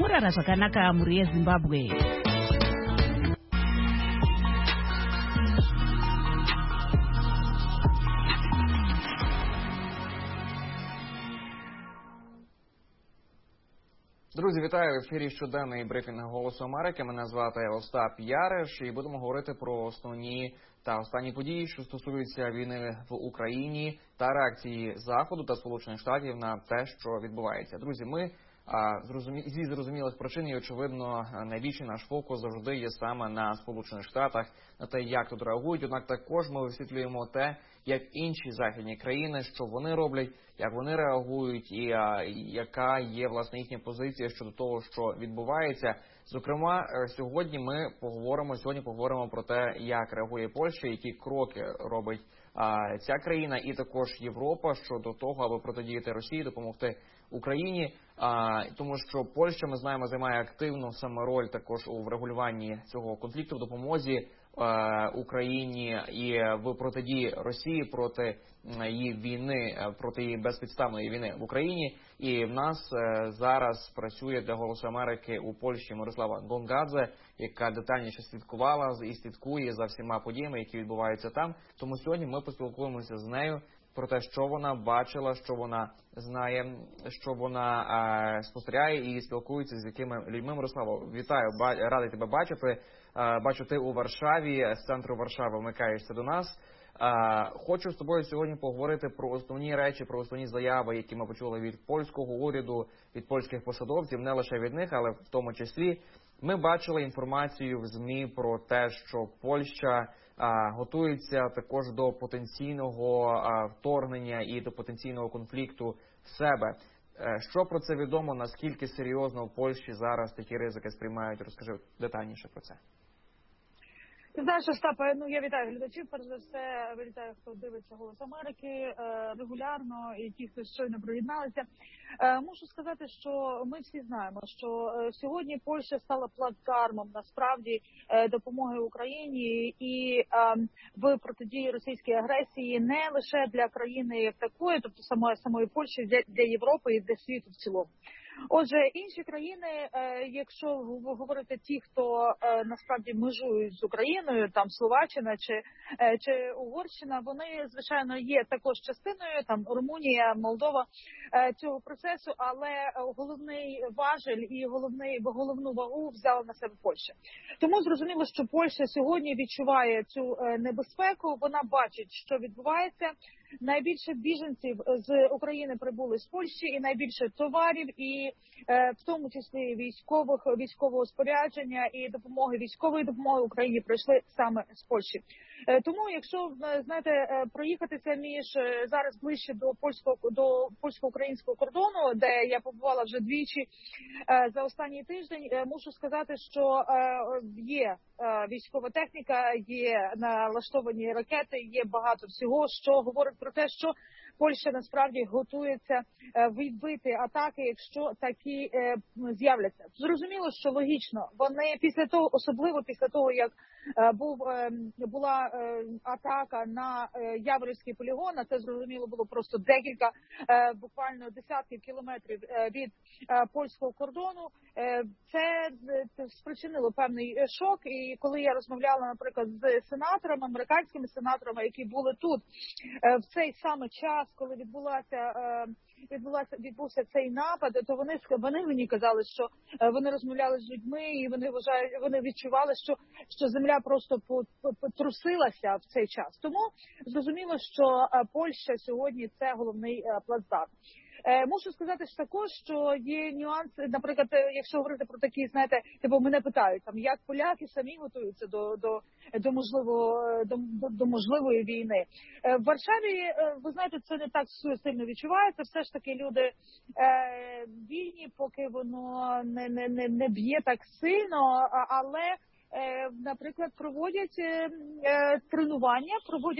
murara zvakanaka mhuri yeZimbabwe. Друзі, вітаю! В ефірі щоденний брифінг «Голосу Америки». Мене звати Остап Яриш і будемо говорити про основні та останні події, що стосуються війни в Україні та реакції Заходу та Сполучених Штатів на те, що відбувається. Друзі, ми зі зрозумілих причин і, очевидно, найбільший наш фокус завжди є саме на Сполучених Штатах, на те, як тут реагують. Однак також ми висвітлюємо те, як інші західні країни, що вони роблять, як вони реагують і яка є, власне, їхня позиція щодо того, що відбувається. Зокрема, сьогодні ми поговоримо про те, як реагує Польща, які кроки робить ця країна і також Європа щодо того, аби протидіяти Росії, допомогти Україні, тому що Польща, ми знаємо, займає активну саме роль також у врегулюванні цього конфлікту, в допомозі Україні і в протидії Росії проти її війни, проти її безпідставної війни в Україні. І в нас зараз працює для «Голосу Америки» у Польщі Мирослава Гонгадзе, яка детальніше слідкувала і слідкує за всіма подіями, які відбуваються там. Тому сьогодні ми поспілкуємося з нею про те, що вона бачила, що вона знає, що вона спостерігає і спілкується з якими людьми. Мирославо, вітаю, радий тебе бачити. Бачу, ти у Варшаві, з центру Варшави вмикаєшся до нас. Хочу з тобою сьогодні поговорити про основні речі, про основні заяви, які ми почули від польського уряду, від польських посадовців, не лише від них, але в тому числі. Ми бачили інформацію в ЗМІ про те, що Польща готується також до потенційного вторгнення і до потенційного конфлікту в себе. Що про це відомо, наскільки серйозно в Польщі зараз такі ризики сприймають? Розкажи детальніше про це. Ти знаєш, Остапе, я вітаю глядачів, перш за все, вітаю, хто дивиться «Голос Америки» регулярно і ті, хто щойно приєдналися. Мушу сказати, що ми всі знаємо, що сьогодні Польща стала плацдармом, насправді, допомоги Україні і в протидії російській агресії не лише для країни як такої, тобто самої Польщі, для Європи і для світу в цілому. Отже, інші країни, якщо говорити ті, хто насправді межують з Україною, там Словаччина чи Угорщина, вони, звичайно, є також частиною, там Румунія, Молдова цього процесу, але головний важель і головну вагу взяла на себе Польща. Тому зрозуміло, що Польща сьогодні відчуває цю небезпеку, вона бачить, що відбувається. Найбільше біженців з України прибули з Польщі і найбільше товарів, і в тому числі військового спорядження і військової допомоги Україні прийшли саме з Польщі. Тому, якщо, знаєте, проїхатися зараз ближче до польсько-українського кордону, де я побувала вже двічі за останній тиждень, мушу сказати, що є військова техніка, є налаштовані ракети, є багато всього, що говорить про те, що Польща насправді готується відбити атаки, якщо такі з'являться. Зрозуміло, що логічно, вони особливо після того, як була атака на Яворівський полігон, а це, зрозуміло, було просто декілька, буквально десятків кілометрів від польського кордону, це спричинило певний шок. І коли я розмовляла, наприклад, з сенаторами, американськими сенаторами, які були тут в цей саме час, коли відбувся цей напад, то вони мені казали, що вони розмовляли з людьми і вони відчували, що земля просто потрусилася в цей час. Тому зрозуміло, що Польща сьогодні це головний плацдарм. Мушу сказати також, що є нюанси, наприклад, якщо говорити про такі, знаєте, мене питають, як поляки самі готуються до можливої війни. В Варшаві, ви знаєте, це не так сильно відчувається, все ж таки люди вільні, поки воно не б'є так сильно, але наприклад, проводять тренування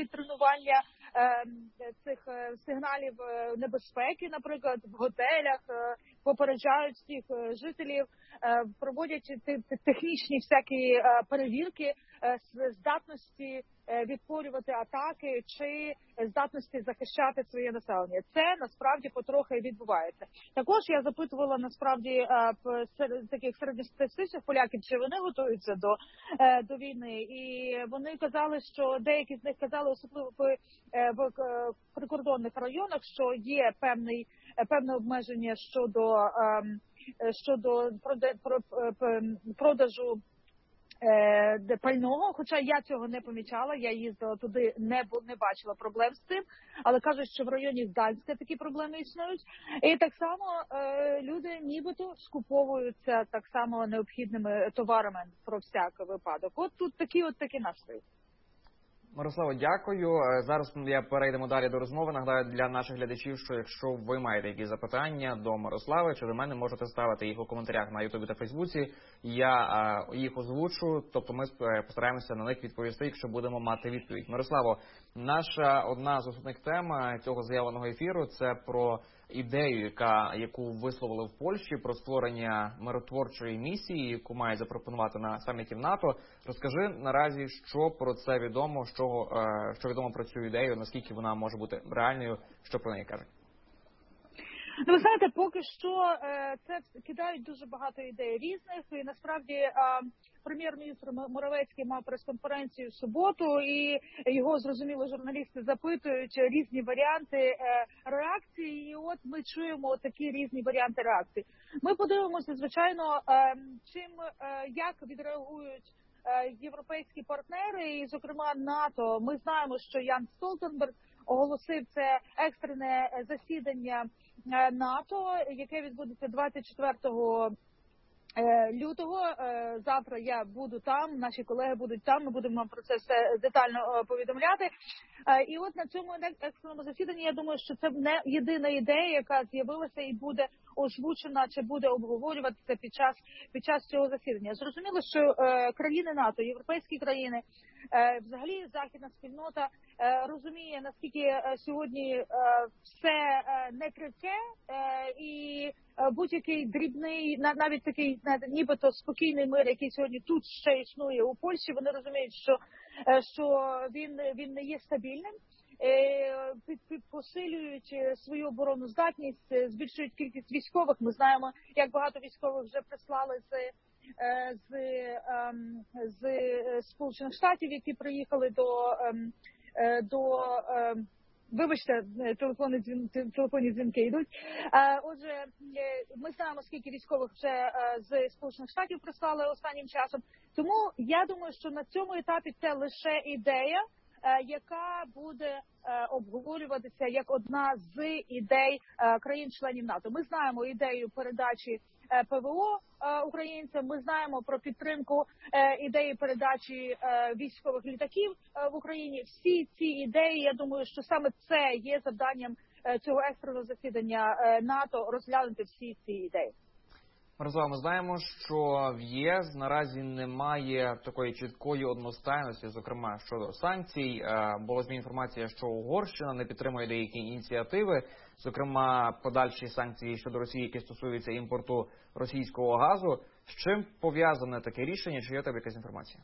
цих сигналів небезпеки, наприклад, в готелях, попереджають всіх жителів, проводять технічні всякі перевірки здатності відпорювати атаки чи здатності захищати своє населення. Це насправді потрохи відбувається. Також я запитувала насправді таких середньостатистичних поляків, чи вони готуються до війни, і вони казали, що деякі з них казали, особливо в прикордонних районах, що є певне обмеження щодо продажу пального, хоча я цього не помічала, я їздила туди, не бачила проблем з цим, але кажуть, що в районі Гданська такі проблеми існують. І так само люди нібито скуповуються так само необхідними товарами про всяк випадок. От тут такі настрої. Мирославо, дякую. Зараз перейдемо далі до розмови. Нагадаю для наших глядачів, що якщо ви маєте якісь запитання до Мирослави чи до мене, можете ставити їх у коментарях на Ютубі та Фейсбуці. Я їх озвучу, тобто ми постараємося на них відповісти, якщо будемо мати відповідь. Мирославо, наша одна з основних тем цього заявленого ефіру – це про ідею, яку висловили в Польщі, про створення миротворчої місії, яку має запропонувати на саміті в НАТО. Розкажи наразі, що про це відомо, що відомо про цю ідею, наскільки вона може бути реальною, що про неї кажуть? Ну, ви знаєте, поки що це кидають дуже багато ідей різних, і насправді прем'єр-міністр Моровецький мав прес-конференцію в суботу, і його, зрозуміло, журналісти запитують різні варіанти реакції, і от ми чуємо такі різні варіанти реакції. Ми подивимося, звичайно, як відреагують європейські партнери, і, зокрема, НАТО. Ми знаємо, що Ян Столтенберг оголосив це екстрене засідання НАТО, яке відбудеться 24 лютого. Завтра я буду там, наші колеги будуть там, ми будемо вам про це все детально повідомляти. І от на цьому екстреному засіданні, я думаю, що це не єдина ідея, яка з'явилася і буде озвучена чи буде обговорюватися під час цього засідання. Зрозуміло, що країни НАТО, європейські країни, взагалі західна спільнота розуміє, наскільки сьогодні все некрихке, і будь-який дрібний, навіть такий нібито спокійний мир, який сьогодні тут ще існує у Польщі, вони розуміють, що він не є стабільним, посилюють свою оборонну здатність, збільшують кількість військових. Ми знаємо, як багато військових вже прислали з Сполучених Штатів, які приїхали вибачте, телефонні дзвінки йдуть. Отже, ми знаємо, скільки військових вже з Сполучених Штатів прислали останнім часом. Тому я думаю, що на цьому етапі це лише ідея, яка буде обговорюватися як одна з ідей країн-членів НАТО. Ми знаємо ідею передачі ПВО українцям, ми знаємо про підтримку ідеї передачі військових літаків в Україні. Всі ці ідеї, я думаю, що саме це є завданням цього екстреного засідання НАТО, розглянути всі ці ідеї. Мирослава, ми знаємо, що в ЄС наразі немає такої чіткої одностайності, зокрема щодо санкцій. Була зміна інформація, що Угорщина не підтримує деякі ініціативи, зокрема подальші санкції щодо Росії, які стосуються імпорту російського газу. З чим пов'язане таке рішення? Чи є у тебе якась інформація?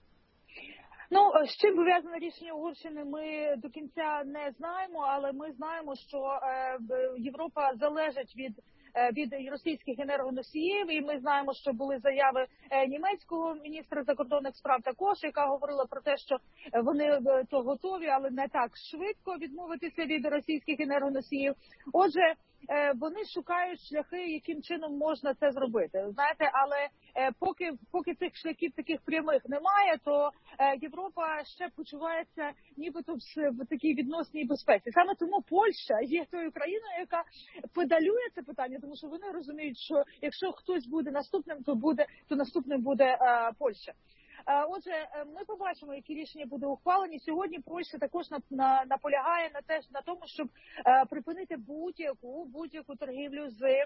Ну, з чим пов'язане рішення Угорщини, ми до кінця не знаємо, але ми знаємо, що Європа залежить від російських енергоносіїв, і ми знаємо, що були заяви німецького міністра закордонних справ також, яка говорила про те, що вони то готові, але не так швидко відмовитися від російських енергоносіїв. Отже, вони шукають шляхи, яким чином можна це зробити. Знаєте, але поки цих шляхів таких прямих немає, то Європа ще почувається нібито в такій відносній безпеці. Саме тому Польща є тою країною, яка педалює це питання, тому що вони розуміють, що якщо хтось буде наступним, то наступним буде Польща. Отже, ми побачимо, які рішення будуть ухвалені. Сьогодні Польща також наполягає на тому, щоб припинити будь-яку торгівлю з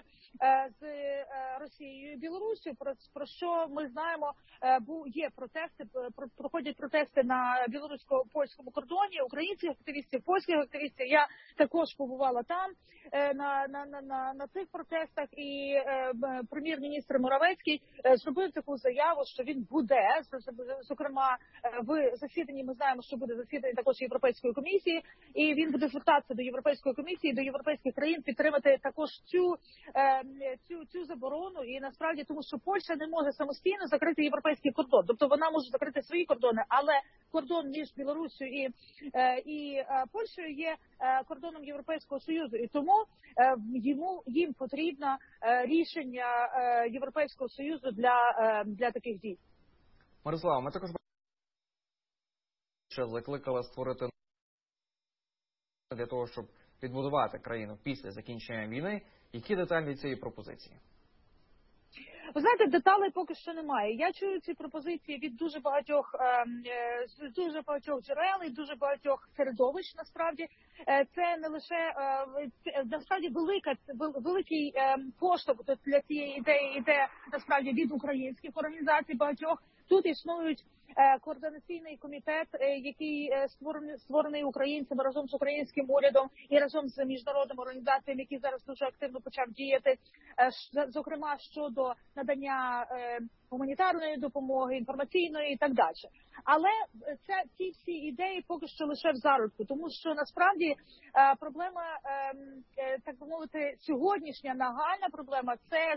Росією і Білоруссю. Про що ми знаємо, є протести, проходять протести на білорусько-польському кордоні, українських активістів, польських активістів. Я також побувала там на цих протестах, і прем'єр-міністр Моровецький зробив таку заяву, що він буде, зокрема, в засіданні ми знаємо, що буде засідання також Європейської комісії, і він буде звертатися до Європейської комісії, до європейських країн підтримати також цю заборону. І насправді, тому що Польща не може самостійно закрити європейський кордон. Тобто вона може закрити свої кордони, але кордон між Білоруссю і Польщею є кордоном Європейського Союзу. І тому їм потрібно рішення Європейського Союзу для таких дій. Мирослава, ми також закликали створити для того, щоб відбудувати країну після закінчення війни. Які деталі цієї пропозиції? Ви знаєте, деталей поки що немає. Я чую ці пропозиції від дуже багатьох джерел і дуже багатьох середовищ. Насправді це не лише насправді великий поштовх для цієї ідеї йде насправді від українських організацій багатьох. Тут існують координаційний комітет, який створений українцями разом з українським урядом і разом з міжнародними організаціями, які зараз дуже активно почав діяти, зокрема щодо надання гуманітарної допомоги, інформаційної і так далі. Але ці всі ідеї поки що лише в зародку, тому що насправді проблема, так би мовити, сьогоднішня нагальна проблема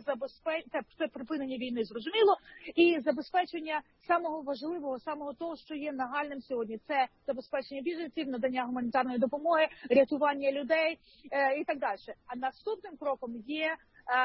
це припинення війни, зрозуміло, і забезпечення самого важливого, самого того, що є нагальним сьогодні. Це забезпечення біженців, надання гуманітарної допомоги, рятування людей і так далі. А наступним кроком є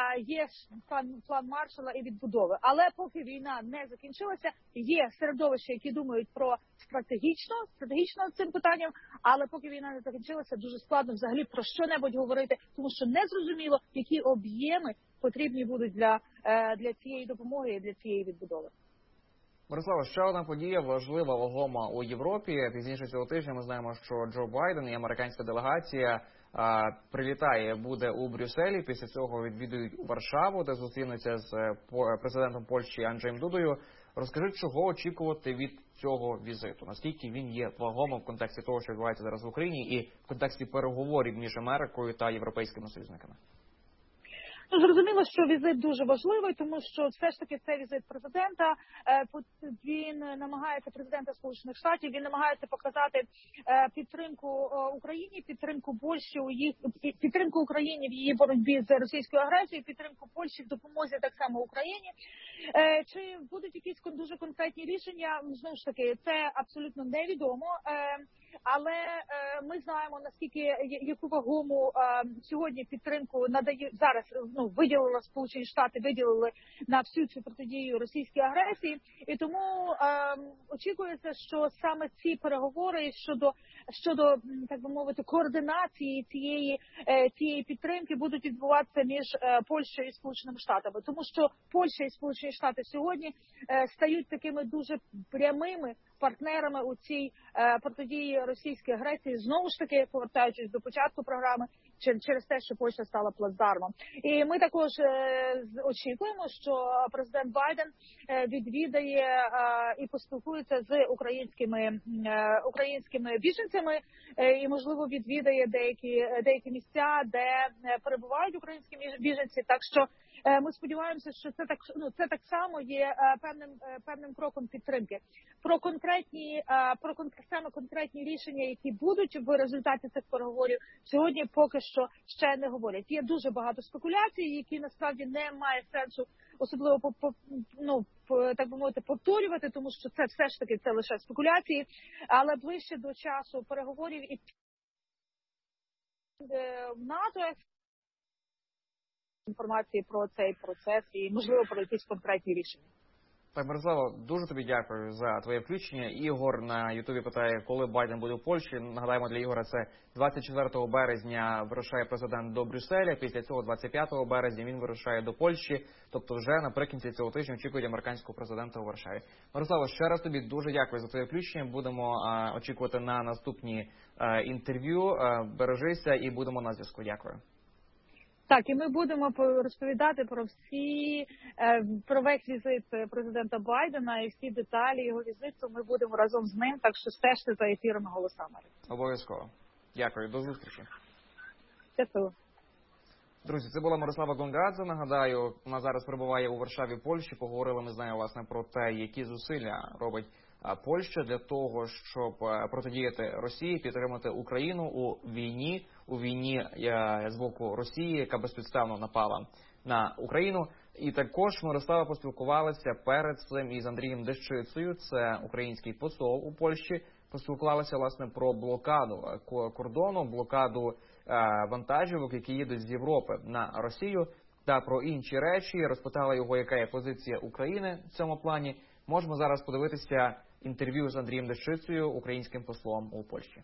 план Маршалла і відбудови. Але поки війна не закінчилася, є середовища, які думають про стратегічно цим питанням, але поки війна не закінчилася, дуже складно взагалі про що-небудь говорити, тому що не зрозуміло, які об'єми потрібні будуть для цієї допомоги і для цієї відбудови. Мирослава, ще одна подія важлива, вагома у Європі. Пізніше цього тижня ми знаємо, що Джо Байден і американська делегація прилітає, буде у Брюсселі. Після цього відвідують Варшаву, де зустрінуться з президентом Польщі Анджеєм Дудою. Розкажи, чого очікувати від цього візиту? Наскільки він є вагомим в контексті того, що відбувається зараз в Україні, і в контексті переговорів між Америкою та європейськими союзниками? Зрозуміло, що візит дуже важливий, тому що все ж таки це візит президента. Він намагається, президента Сполучених Штатів, він намагається показати підтримку Україні, підтримку Польщі підтримку Україні в її боротьбі з російською агресією, підтримку Польщі в допомозі так само Україні. Чи будуть якісь дуже конкретні рішення? Знову ж таки, це абсолютно невідомо. Але ми знаємо, яку вагому сьогодні підтримку надає зараз. Виділили Сполучені Штати, виділили на всю цю протидію російській агресії, і тому очікується, що саме ці переговори щодо так би мовити координації цієї підтримки будуть відбуватися між Польщею і Сполученими Штатами, тому що Польща і Сполучені Штати сьогодні стають такими дуже прямими партнерами у цій протидії російській агресії, знову ж таки повертаючись до початку програми, через те, що Польща стала плацдармом. І ми також очікуємо, що президент Байден відвідає і поспілкується з українськими біженцями і, можливо, відвідає деякі місця, де перебувають українські біженці. Так що ми сподіваємося, що це так само є певним кроком підтримки. Про конкретні рішення, які будуть в результаті цих переговорів, сьогодні поки що ще не говорять. Є дуже багато спекуляцій, які насправді не має сенсу особливо так би мовити повторювати, тому що це все ж таки це лише спекуляції, але ближче до часу переговорів і в НАТО інформації про цей процес і, можливо, про якісь конкретні рішення. Так, Мирослава, дуже тобі дякую за твоє включення. Ігор на Ютубі питає, коли Байден буде в Польщі. Нагадаємо, для Ігора це 24 березня вирушає президент до Брюсселя. Після цього 25 березня він вирушає до Польщі. Тобто вже наприкінці цього тижня очікують американського президента у Варшаві. Мирослава, ще раз тобі дуже дякую за твоє включення. Будемо очікувати на наступні інтерв'ю. Бережися і будемо на зв'язку. Дякую. Так, і ми будемо розповідати про весь візит президента Байдена і всі деталі його візиту. Ми будемо разом з ним, так що стежте за ефірами «Голоса Америки». Обов'язково. Дякую, до зустрічі. Дякую. Друзі, це була Мирослава Гонгадзе. Нагадаю, вона зараз перебуває у Варшаві, Польщі. Поговорили ми з нею, власне, про те, які зусилля робить Польща для того, щоб протидіяти Росії, підтримати Україну у війні з боку Росії, яка безпідставно напала на Україну. І також Мирослава поспілкувалася перед цим із Андрієм Дещицею, це український посол у Польщі. Поспілкувалися, власне, про блокаду кордону, блокаду вантажівок, які їдуть з Європи на Росію, та про інші речі. Розпитала його, яка є позиція України в цьому плані. Можемо зараз подивитися інтерв'ю з Андрієм Дещицею, українським послом у Польщі.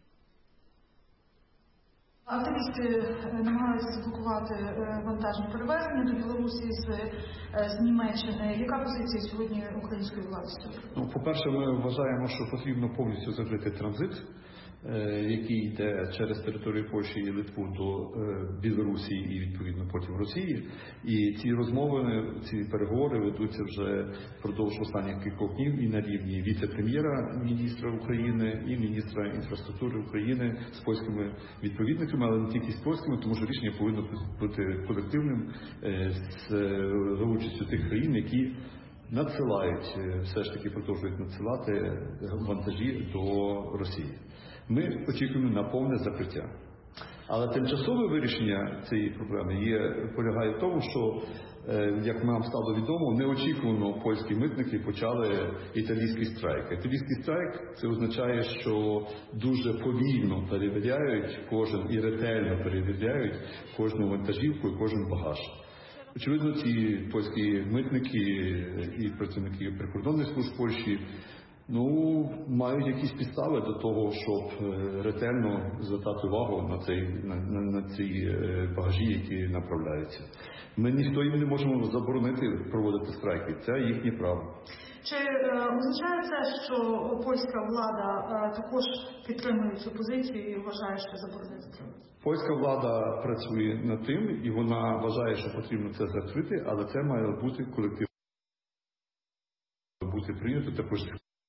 Активісти намагаються заблокувати вантажні перевезення до Білорусі з Німеччини. Яка позиція сьогодні української влади? По-перше, ми вважаємо, що потрібно повністю закрити транзит, який йде через територію Польщі і Литву до Білорусі і, відповідно, потім Росії. І ці розмови, ці переговори ведуться вже впродовж останніх кількох днів і на рівні віце-прем'єра міністра України і міністра інфраструктури України з польськими відповідниками, але не тільки з польськими, тому що рішення повинно бути колективним за участю тих країн, які надсилають, все ж таки продовжують надсилати вантажі до Росії. Ми очікуємо на повне закриття. Але тимчасове вирішення цієї проблеми полягає в тому, що, як нам стало відомо, неочікувано польські митники почали італійський страйк. Італійський страйк – це означає, що дуже повільно перевіряють і ретельно перевіряють кожну вантажівку і кожен багаж. Очевидно, ці польські митники і працівники прикордонних служб Польщі мають якісь підстави до того, щоб ретельно звертати увагу на ці багажі, які направляються. Ми ніхто їм не можемо заборонити проводити страйки. Це їхнє право. Чи означає це, що польська влада також підтримує цю позицію і вважає, що заборонити треба? Польська влада працює над тим, і вона вважає, що потрібно це закрити, але це має бути колективно, бути прийнято також,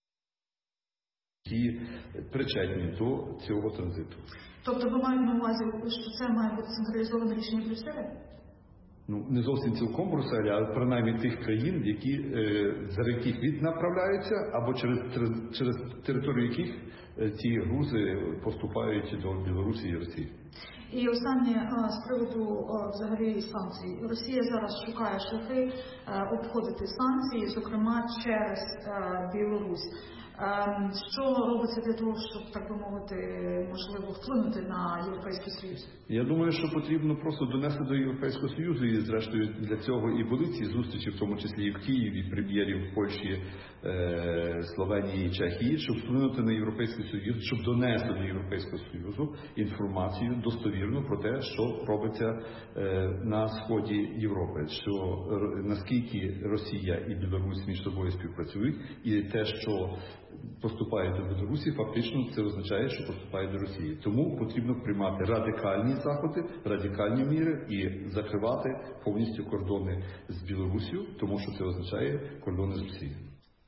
які причетні до цього транзиту. Тобто ви маєте на увазі, що це має бути централізоване рішення Брюсселя? Не зовсім цілком Брюсселя, а принаймні тих країн, за яких віднаправляються, або через територію яких ці грузи поступають до Білорусі і Росії. І останнє з приводу взагалі санкцій. Росія зараз шукає шляхи обходити санкції, зокрема через Білорусь. Що робиться для того, щоб, так би мовити, можливо, вплинути на Європейський Союз? Я думаю, що потрібно просто донести до Європейського Союзу, і зрештою для цього і були ці зустрічі, в тому числі і в Києві, прем'єрів Польщі, Словенії, Чехії, щоб вплинути на Європейський Союз, щоб донести до Європейського Союзу інформацію достовірну про те, що робиться на сході Європи, що наскільки Росія і Білорусь між собою співпрацюють, і те, що поступає до Білорусі, фактично це означає, що поступає до Росії. Тому потрібно приймати радикальні заходи, радикальні міри і закривати повністю кордони з Білорусію, тому що це означає кордони з Росією.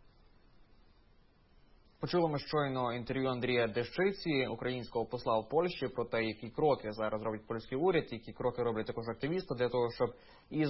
Почули ми щойно інтерв'ю Андрія Дещиці, українського посла в Польщі, про те, які кроки зараз робить польський уряд, які кроки роблять також активісти для того, щоб і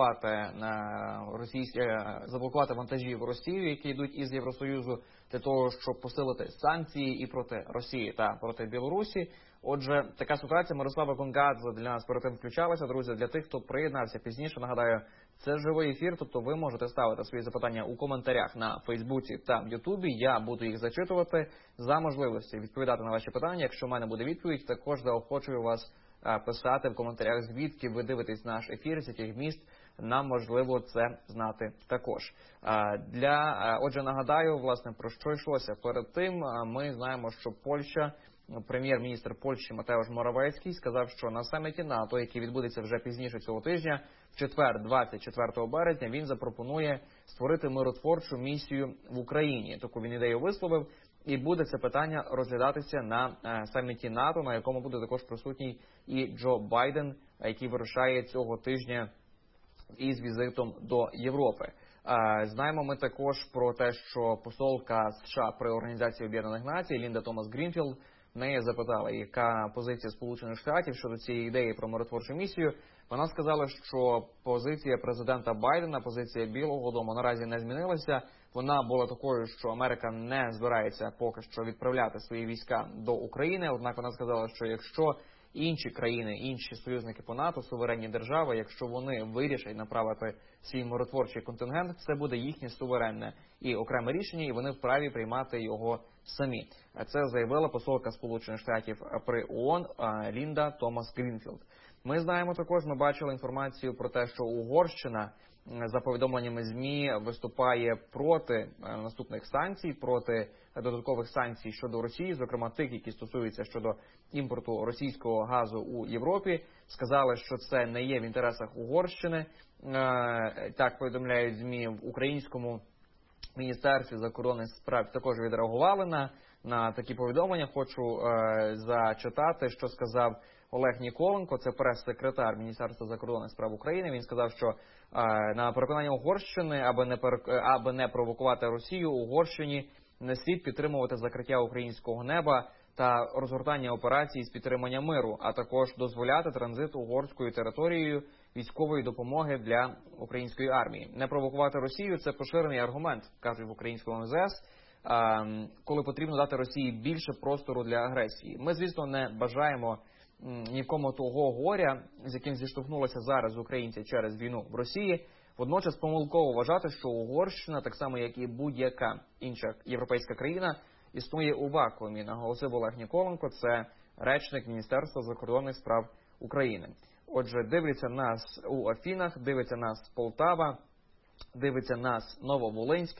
заблокувати вантажі в Росію, які йдуть із Євросоюзу, для того, щоб посилити санкції і проти Росії та проти Білорусі. Отже, така ситуація. Мирослава Гонгадзе для нас перед тим включалася. Друзі, для тих, хто приєднався пізніше, нагадаю, це живий ефір, тобто ви можете ставити свої запитання у коментарях на Фейсбуці та в Ютубі. Я буду їх зачитувати за можливості відповідати на ваші питання. Якщо в мене буде відповідь, також заохочую вас писати в коментарях, звідки ви дивитесь наш ефір, з яких міст. Нам важливо це знати також. Отже, нагадаю, власне, про що йшлося. Перед тим ми знаємо, що Польща, прем'єр-міністр Польщі Матеуш Моравецький сказав, що на саміті НАТО, який відбудеться вже пізніше цього тижня, в четвер, 24 березня, він запропонує створити миротворчу місію в Україні. Таку він ідею висловив, і буде це питання розглядатися на саміті НАТО, на якому буде також присутній і Джо Байден, який вирушає цього тижня із візитом до Європи. Знаємо ми також про те, що посолка США при Організації Об'єднаних Націй Лінда Томас Грінфілд неї запитали, яка позиція Сполучених Штатів щодо цієї ідеї про миротворчу місію. Вона сказала, що позиція президента Байдена, позиція Білого дому наразі не змінилася. Вона була такою, що Америка не збирається поки що відправляти свої війська до України. Однак вона сказала, що якщо інші країни, інші союзники по НАТО, суверенні держави, якщо вони вирішать направити свій миротворчий контингент, це буде їхнє суверенне і окреме рішення, і вони вправі приймати його самі. Це заявила посолка Сполучених Штатів при ООН Лінда Томас Грінфілд. Ми знаємо також, ми бачили інформацію про те, що Угорщина, за повідомленнями ЗМІ, виступає проти наступних санкцій, проти додаткових санкцій щодо Росії, зокрема тих, які стосуються щодо імпорту російського газу у Європі. Сказали, що це не є в інтересах Угорщини. Так повідомляють ЗМІ. В українському міністерстві закордонних справ також відреагували на такі повідомлення. Хочу зачитати, що сказав Олег Ніколенко, це прес-секретар Міністерства закордонних справ України. Він сказав, що на переконання Угорщини, аби не провокувати Росію, Угорщині не слід підтримувати закриття українського неба та розгортання операцій з підтримання миру, а також дозволяти транзит угорською територією військової допомоги для української армії. Не провокувати Росію – це поширений аргумент, кажуть в українському МЗС, коли потрібно дати Росії більше простору для агресії. Ми, звісно, не бажаємо нікому того горя, з яким зіштовхнулися зараз українці через війну в Росії. Водночас помилково вважати, що Угорщина, так само як і будь-яка інша європейська країна, існує у вакуумі, наголосив Олег Ніколенко, це речник Міністерства закордонних справ України. Отже, дивиться нас у Афінах, дивиться нас Полтава, дивиться нас Нововолинськ,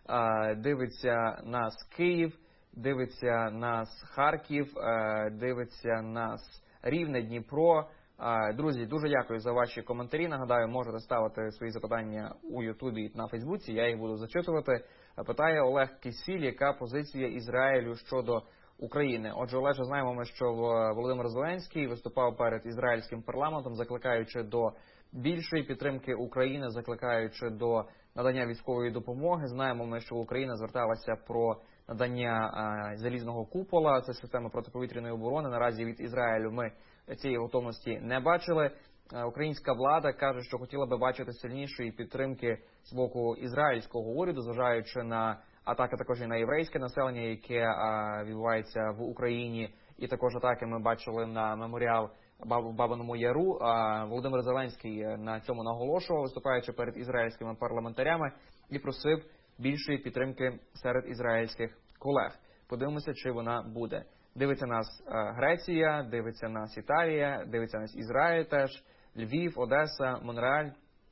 дивиться нас Київ, дивиться нас Харків, дивиться нас Рівне, Дніпро. Друзі, дуже дякую за ваші коментарі. Нагадаю, можете ставити свої запитання у Ютубі на Фейсбуці, я їх буду зачитувати. Питає Олег Кисіль, яка позиція Ізраїлю щодо України. Отже, Олеже, знаємо ми, що Володимир Зеленський виступав перед ізраїльським парламентом, закликаючи до більшої підтримки України, закликаючи до надання військової допомоги. Знаємо ми, що Україна зверталася про надання залізного купола, це система протиповітряної оборони. Наразі від Ізраїлю ми цієї готовності не бачили. Українська влада каже, що хотіла би бачити сильнішої підтримки з боку ізраїльського уряду, зважаючи на атаки також і на єврейське населення, яке відбувається в Україні. І також атаки ми бачили на меморіал в Бабиному Яру. Володимир Зеленський на цьому наголошував, виступаючи перед ізраїльськими парламентарями, і просив більшої підтримки серед ізраїльських колег. Подивимося, чи вона буде. Дивиться нас Греція, дивиться нас Італія, дивиться нас Ізраїль теж, Львів, Одеса, Монреаль,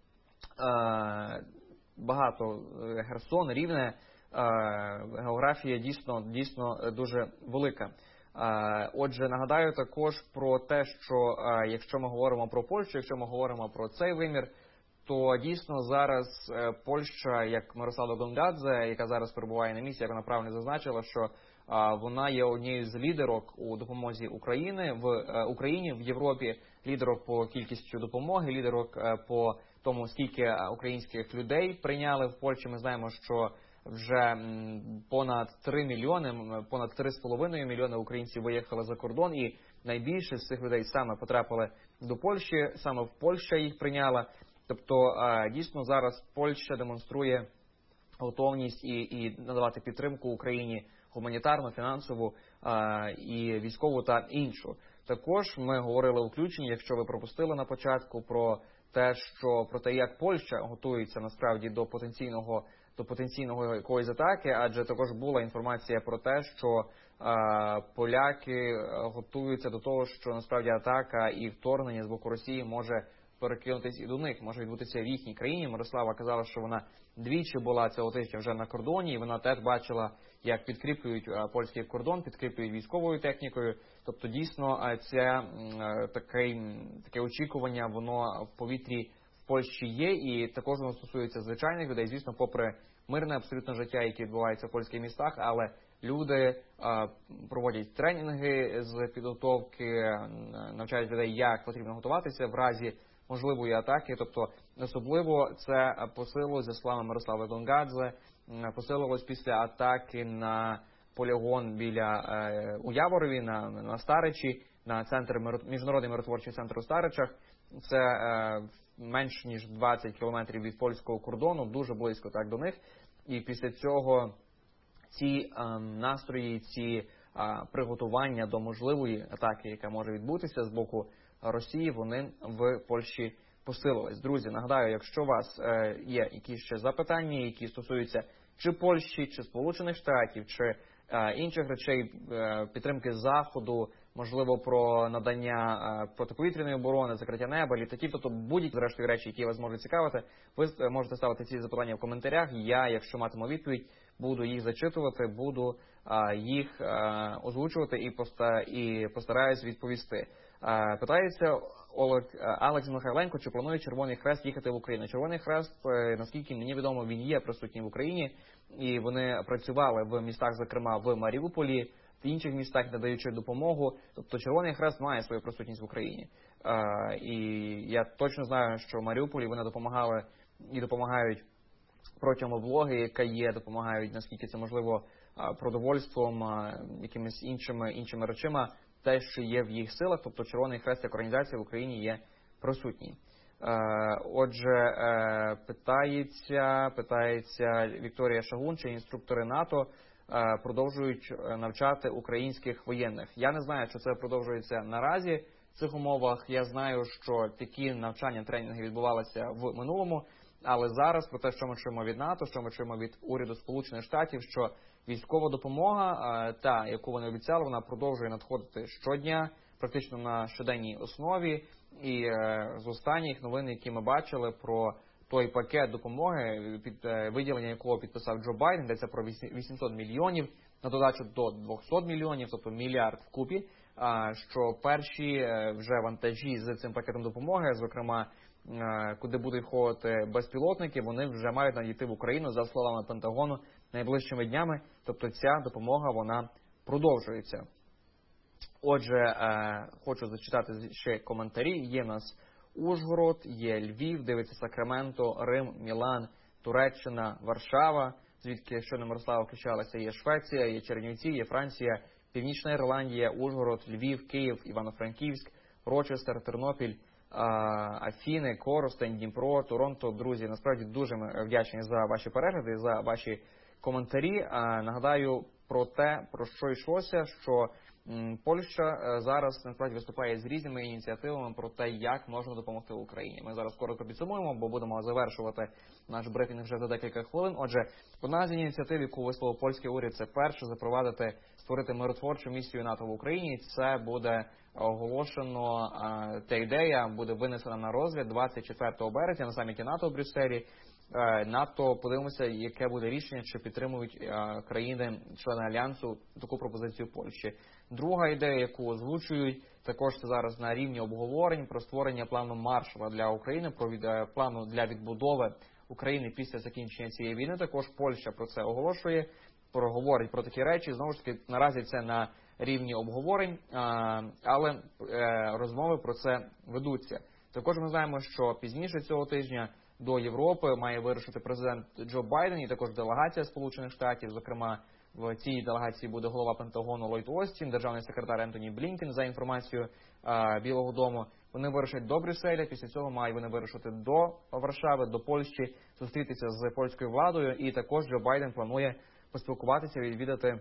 багато, Херсон, Рівне. Географія дійсно дуже велика. Отже, нагадаю також про те, що якщо ми говоримо про Польщу, якщо ми говоримо про цей вимір, то дійсно зараз Польща, як Мирослава Гонгадзе, яка зараз перебуває на місці, як вона правильно зазначила, що вона є однією з лідерок у допомозі Україні в Європі, лідерок по кількістю допомоги, лідерок по тому, скільки українських людей прийняли в Польщі. Ми знаємо, що вже понад 3 мільйони, понад 3,5 мільйони українців виїхали за кордон, і найбільше з цих людей саме потрапили до Польщі, саме в Польща їх прийняла. Тобто, дійсно, зараз Польща демонструє готовність і надавати підтримку Україні гуманітарну, фінансову і військову та іншу. Також ми говорили у включенні, якщо ви пропустили на початку, про те, як Польща готується насправді до потенційного якоїсь атаки, адже також була інформація про те, що поляки готуються до того, що насправді атака і вторгнення з боку Росії може перекинутись і до них, може відбутися в їхній країні. Мирослава казала, що вона двічі була цього тижня вже на кордоні, і вона теж бачила, як підкріплюють польський кордон, підкріплюють військовою технікою. Тобто, дійсно, таке очікування, воно в повітрі в Польщі є, і також воно стосується звичайних людей, звісно, попри мирне абсолютно життя, яке відбувається в польських містах, але люди проводять тренінги з підготовки, навчають людей, як потрібно готуватися в разі можливої атаки. Тобто, особливо це посилилось, за словами Мирослави Гонгадзе, посилилось після атаки на полігон у Яворові, на Старичі, на міжнародний миротворчий центр у Старичах. Це менш ніж 20 кілометрів від польського кордону, дуже близько так до них. І після цього ці настрої, ці приготування до можливої атаки, яка може відбутися з боку Росії, вони в Польщі посилились. Друзі, нагадаю, якщо у вас є якісь ще запитання, які стосуються чи Польщі, чи Сполучених Штатів, чи інших речей, підтримки Заходу, можливо, про надання протиповітряної оборони, закриття неба, літаків, тобто будь-які, зрештою, речі, які вас можуть цікавити, ви можете ставити ці запитання в коментарях. Я, якщо матиму відповідь, буду їх зачитувати, буду їх озвучувати і постараюсь відповісти. Питається Алекс Михайленко, чи планує Червоний Хрест їхати в Україну. Червоний Хрест, наскільки мені відомо, він є присутній в Україні, і вони працювали в містах, зокрема в Маріуполі, в інших містах, надаючи допомогу. Тобто Червоний Хрест має свою присутність в Україні. І я точно знаю, що в Маріуполі вони допомагали і допомагають протягом облоги, яка є, допомагають, наскільки це можливо, продовольством, якимись іншими речима, те, що є в їх силах, тобто Червоний Хрест як організація в Україні є присутній. Отже, питається Вікторія Шагун, чи інструктори НАТО продовжують навчати українських воєнних. Я не знаю, чи це продовжується наразі в цих умовах. Я знаю, що такі навчання, тренінги відбувалися в минулому, але зараз про те, що ми чуємо від НАТО, що ми чуємо від уряду Сполучених Штатів, що військова допомога, та, яку вони обіцяли, вона продовжує надходити щодня, практично на щоденній основі. І з останніх новин, які ми бачили про той пакет допомоги, під виділення якого підписав Джо Байден, йдеться про 800 мільйонів, на додачу до 200 мільйонів, тобто мільярд вкупі, що перші вже вантажі з цим пакетом допомоги, зокрема, куди будуть входити безпілотники, вони вже мають надійти в Україну, за словами Пентагону, найближчими днями. Тобто ця допомога, вона продовжується. Отже, хочу зачитати ще коментарі. Є в нас Ужгород, є Львів, дивиться Сакраменто, Рим, Мілан, Туреччина, Варшава, звідки щойно Мирослава включалася, є Швеція, є Чернівці, є Франція, Північна Ірландія, Ужгород, Львів, Київ, Івано-Франківськ, Рочестер, Тернопіль, Афіни, Коростень, Дніпро, Торонто. Друзі, насправді дуже ми вдячні за ваші перегляди, за ваші коментарі. Нагадаю про те, про що йшлося, що Польща зараз насправді виступає з різними ініціативами про те, як можна допомогти Україні. Ми зараз коротко підсумуємо, бо будемо завершувати наш брифінг вже за декілька хвилин. Отже, одна з ініціатив, яку висловив польський уряд, це перше створити миротворчу місію НАТО в Україні. Це буде оголошено, ця ідея буде винесена на розгляд 24 березня на саміті НАТО в Брюсселі. НАТО, подивимося, яке буде рішення, чи підтримують країни-члени Альянсу таку пропозицію Польщі. Друга ідея, яку озвучують, також це зараз на рівні обговорень про створення плану Маршалла для України, про плану для відбудови України після закінчення цієї війни. Також Польща про це оголошує, говорить про такі речі. Знову ж таки, наразі це на рівні обговорень, але розмови про це ведуться. Також ми знаємо, що пізніше цього тижня до Європи має вирушити президент Джо Байден і також делегація Сполучених Штатів. Зокрема, в цій делегації буде голова Пентагону Ллойд Остін, державний секретар Ентоні Блінкен, за інформацією Білого дому. Вони вирушать до Брюсселя, після цього мають вони вирушити до Варшави, до Польщі, зустрітися з польською владою. І також Джо Байден планує поспілкуватися, відвідати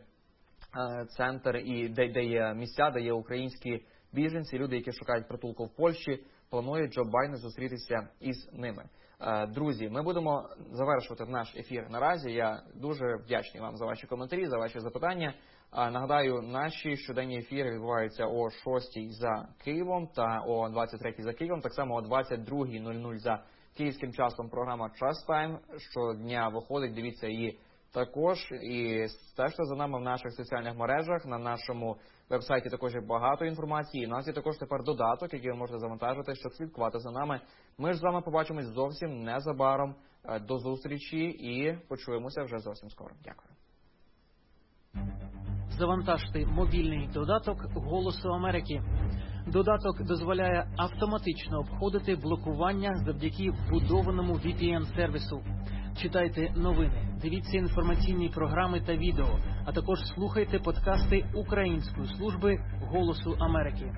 центр, і де є місця, де є українські біженці, люди, які шукають притулку в Польщі. Планує Джо Байден зустрітися із ними. Друзі, ми будемо завершувати наш ефір наразі. Я дуже вдячний вам за ваші коментарі, за ваші запитання. Нагадаю, наші щоденні ефіри відбуваються о 6 за Києвом та о 23 за Києвом. Так само о 22:00 за київським часом програма «Час Тайм» щодня виходить. Дивіться її також. І стежте за нами в наших соціальних мережах. На нашому веб-сайті також є багато інформації. І у нас є також тепер додаток, який ви можете завантажити, щоб слідкувати за нами. Ми ж з вами побачимось зовсім незабаром. До зустрічі і почуємося вже зовсім скоро. Дякую. Завантажте мобільний додаток «Голосу Америки». Додаток дозволяє автоматично обходити блокування завдяки вбудованому VPN-сервісу. Читайте новини, дивіться інформаційні програми та відео, а також слухайте подкасти Української служби «Голосу Америки».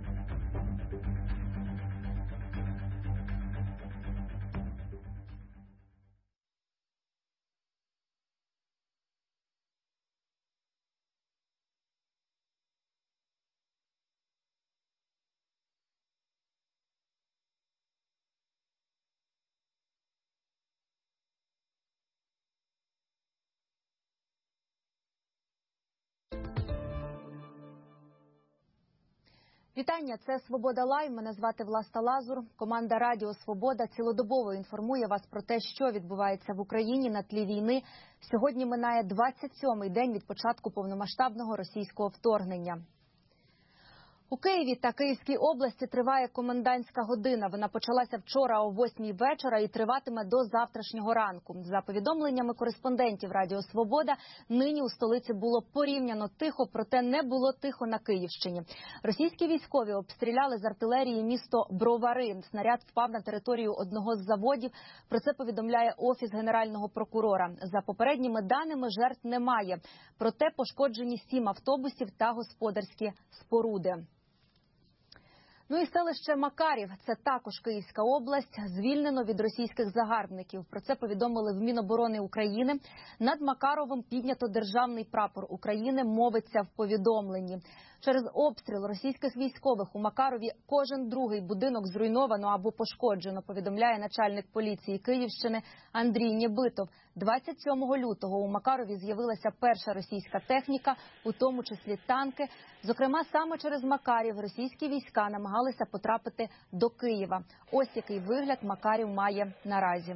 Вітання, це «Свобода Лайв», мене звати Власта Лазур. Команда Радіо Свобода цілодобово інформує вас про те, що відбувається в Україні на тлі війни. Сьогодні минає 27-й день від початку повномасштабного російського вторгнення. У Києві та Київській області триває комендантська година. Вона почалася вчора о 8-й вечора і триватиме до завтрашнього ранку. За повідомленнями кореспондентів Радіо Свобода, нині у столиці було порівняно тихо, проте не було тихо на Київщині. Російські військові обстріляли з артилерії місто Бровари. Снаряд впав на територію одного з заводів. Про це повідомляє Офіс Генерального прокурора. За попередніми даними, жертв немає. Проте пошкоджені 7 автобусів та господарські споруди. Ну і селище Макарів, це також Київська область, звільнено від російських загарбників. Про це повідомили в Міноборони України. Над Макаровим піднято державний прапор України, мовиться в повідомленні. Через обстріл російських військових у Макарові кожен другий будинок зруйновано або пошкоджено, повідомляє начальник поліції Київщини Андрій Нєбитов. 27 лютого у Макарові з'явилася перша російська техніка, у тому числі танки. Зокрема, саме через Макарів російські війська намагалися потрапити до Києва. Ось який вигляд Макарів має наразі.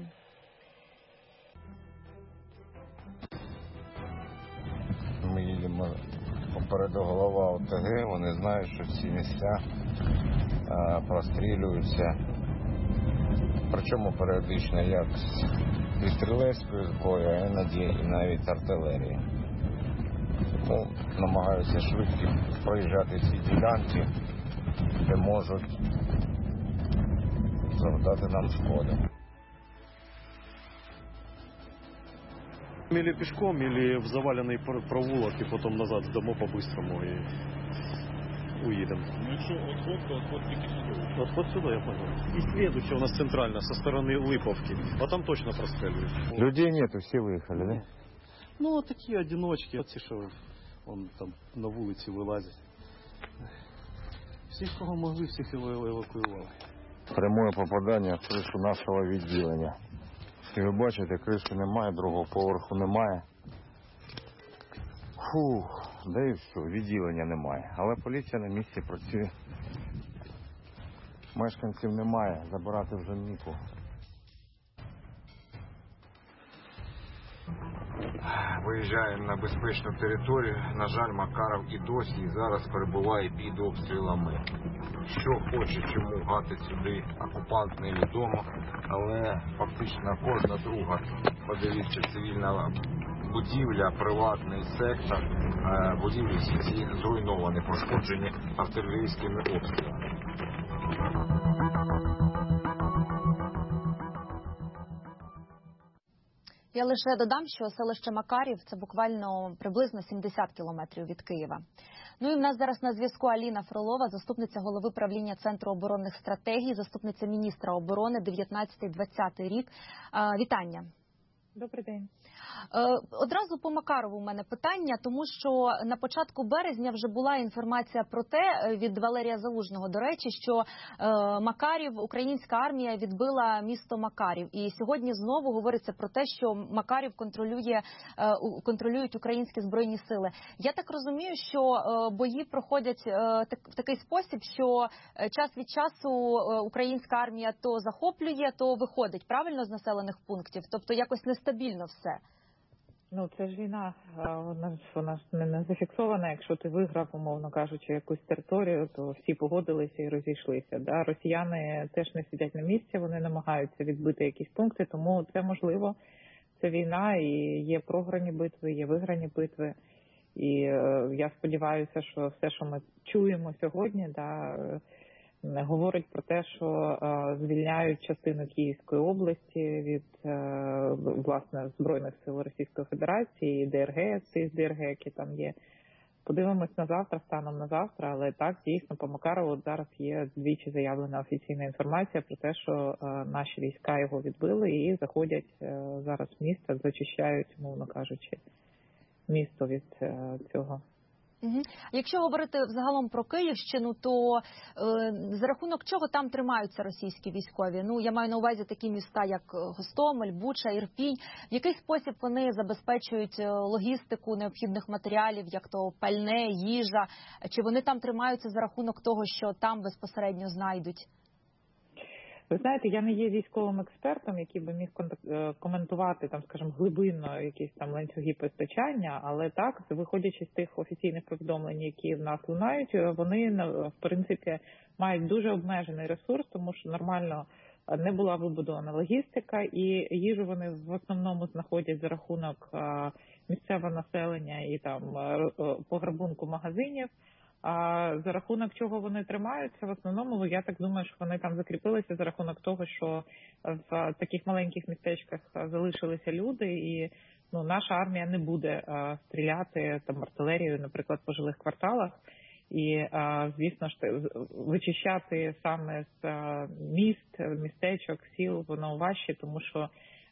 Ми їдемо попереду голова ОТГ, вони знають, що ці місця прострілюються. Причому періодично як зі стрілецької зброї, а іноді і навіть артилерії. Тому намагаються швидко проїжджати ці ділянки, де можуть завдати нам шкоди. Или пешком, или в заваленный провулок, и потом назад домой по-быстрому и уедем. Ну что, отход, то отход тільки сюди. Отход сюда, я понял. И следующая у нас центральная, со стороны Липовки. А там точно простреливают. Людей нету, всі виїхали, да? Ну, вот такие одиночки. Оці, що он там на вулиці вилазять. Всіх, кого могли, всіх евакуювали. Прямое попадання в кришу нашого відділення. І ви бачите, криші немає, другого поверху немає. Фух, да і все, відділення немає. Але поліція на місці працює. Мешканців немає, забирати вже нікого. Виїжджаємо на безпечну територію. На жаль, Макаров і досі і зараз перебуває під обстрілами. Що хоче, чому гати сюди окупант, невідомо. Але фактично кожна друга, подивіться, цивільна будівля, приватний сектор, будівлі всі ці зруйновані, пошкоджені артилерійськими обстрілами. Я лише додам, що селище Макарів – це буквально приблизно 70 кілометрів від Києва. Ну і в нас зараз на зв'язку Аліна Фролова, заступниця голови правління Центру оборонних стратегій, заступниця міністра оборони 19-20 рік. Вітання. Добрий день. Одразу по Макарову у мене питання, тому що на початку березня вже була інформація про те, від Валерія Залужного, до речі, що Макарів, українська армія відбила місто Макарів. І сьогодні знову говориться про те, що Макарів контролюють українські збройні сили. Я так розумію, що бої проходять в такий спосіб, що час від часу українська армія то захоплює, то виходить, правильно, з населених пунктів? Тобто якось нестабільно все. Ну, це ж війна, вона ж не зафіксована. Якщо ти виграв, умовно кажучи, якусь територію, то всі погодилися і розійшлися. Да? Росіяни теж не сидять на місці, вони намагаються відбити якісь пункти, тому це можливо. Це війна, і є програні битви, є виграні битви. І я сподіваюся, що все, що ми чуємо сьогодні, да, говорить про те, що звільняють частину Київської області від, власне, Збройних сил Російської Федерації, ДРГ, цих ДРГ, які там є. Подивимось на завтра, станом на завтра, але так, дійсно, по Макарову зараз є двічі заявлена офіційна інформація про те, що наші війська його відбили і заходять зараз в місто, зачищають, мовно кажучи, місто від цього. Якщо говорити взагалом про Київщину, то за рахунок чого там тримаються російські військові? Ну, я маю на увазі такі міста, як Гостомель, Буча, Ірпінь. В який спосіб вони забезпечують логістику необхідних матеріалів, як то пальне, їжа? Чи вони там тримаються за рахунок того, що там безпосередньо знайдуть? Ви знаєте, я не є військовим експертом, який би міг коментувати, там, скажімо, глибинно якісь там ланцюги постачання, але так, виходячи з тих офіційних повідомлень, які в нас лунають, вони, в принципі, мають дуже обмежений ресурс, тому що нормально не була вибудована логістика, і їжу вони в основному знаходять за рахунок місцевого населення і там пограбунку магазинів. А за рахунок чого вони тримаються, в основному, я так думаю, що вони там закріпилися за рахунок того, що в таких маленьких містечках залишилися люди, і наша армія не буде стріляти там артилерією, наприклад, по жилих кварталах. І, звісно ж, вичищати саме з міст, містечок, сіл, воно важче, тому що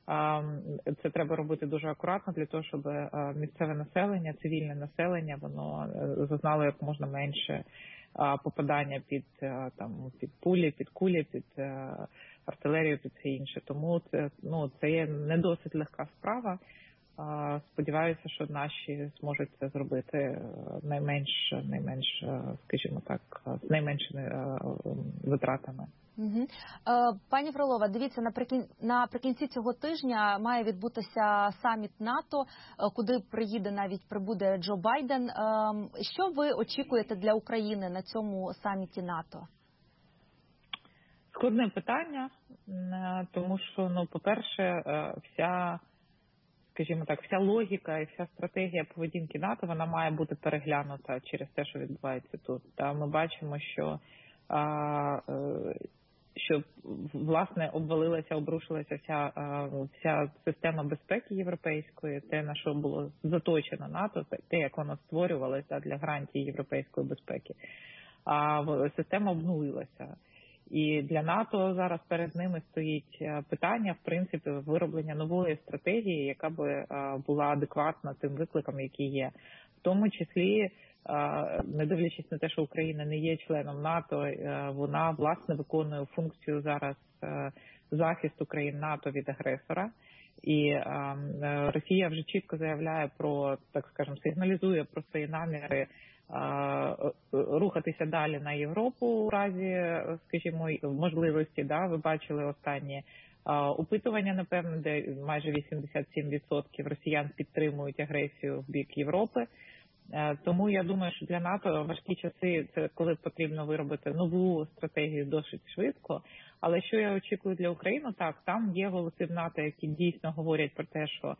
це треба робити дуже акуратно для того, щоб місцеве населення, цивільне населення, воно зазнало як можна менше попадання під пулі, під кулі, під артилерію, під все інше. Тому це є не досить легка справа. Сподіваюся, що наші зможуть це зробити найменш, скажімо так, з найменшими витратами. Пані Фролова, дивіться, наприкінці цього тижня має відбутися саміт НАТО, куди прибуде Джо Байден. Що ви очікуєте для України на цьому саміті НАТО? Складне питання, тому що, по-перше, вся логіка і вся стратегія поведінки НАТО, вона має бути переглянута через те, що відбувається тут. Та ми бачимо, що власне обрушилася вся система безпеки європейської, те, на що було заточено НАТО, те, як воно створювалося для гарантії європейської безпеки. А система обнулилася. І для НАТО зараз перед ними стоїть питання, в принципі, вироблення нової стратегії, яка би була адекватна тим викликам, які є. В тому числі, не дивлячись на те, що Україна не є членом НАТО, вона, власне, виконує функцію зараз захисту країн НАТО від агресора. І Росія вже чітко заявляє про, так скажемо, сигналізує про свої наміри рухатися далі на Європу у разі, скажімо, можливості. Да? Ви бачили останні опитування, напевно, де майже 87% росіян підтримують агресію в бік Європи. Тому я думаю, що для НАТО важкі часи – це коли потрібно виробити нову стратегію досить швидко. Але що я очікую для України? Так, там є голоси в НАТО, які дійсно говорять про те, що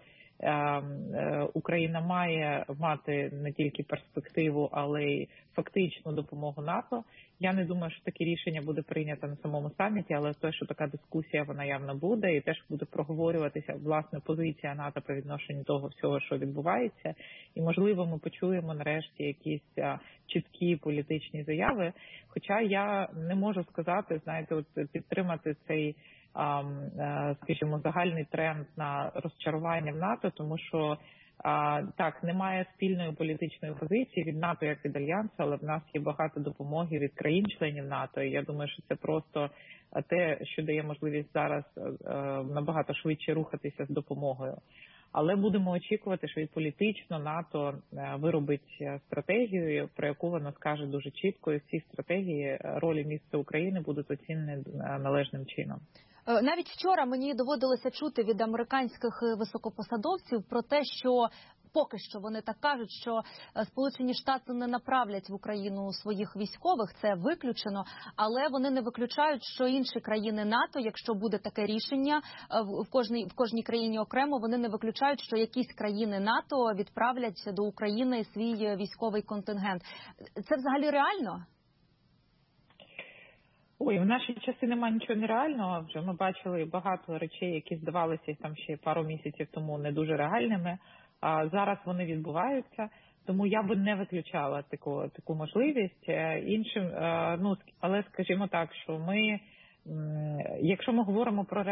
Україна має мати не тільки перспективу, але й фактичну допомогу НАТО. Я не думаю, що таке рішення буде прийнято на самому саміті, але те, що така дискусія, вона явно буде, і теж буде проговорюватися, власне, позиція НАТО по відношенню того всього, що відбувається. І, можливо, ми почуємо нарешті якісь чіткі політичні заяви. Хоча я не можу сказати, знаєте, підтримати цей, скажімо, загальний тренд на розчарування в НАТО, тому що так, немає спільної політичної позиції від НАТО як від Альянсу, але в нас є багато допомоги від країн-членів НАТО, і я думаю, що це просто те, що дає можливість зараз набагато швидше рухатися з допомогою. Але будемо очікувати, що і політично НАТО виробить стратегію, про яку воно скаже дуже чітко, і в цій стратегії ролі місця України будуть оцінені належним чином. Навіть вчора мені доводилося чути від американських високопосадовців про те, що поки що вони так кажуть, що Сполучені Штати не направлять в Україну своїх військових, це виключено, але вони не виключають, що інші країни НАТО, якщо буде таке рішення в кожній країні окремо, вони не виключають, що якісь країни НАТО відправлять до України свій військовий контингент. Це взагалі реально? Ой, в наші часи немає нічого нереального. Вже ми бачили багато речей, які здавалися там ще пару місяців тому не дуже реальними. А зараз вони відбуваються. Тому я би не виключала таку можливість. Іншим, але скажімо так, що ми, якщо ми говоримо про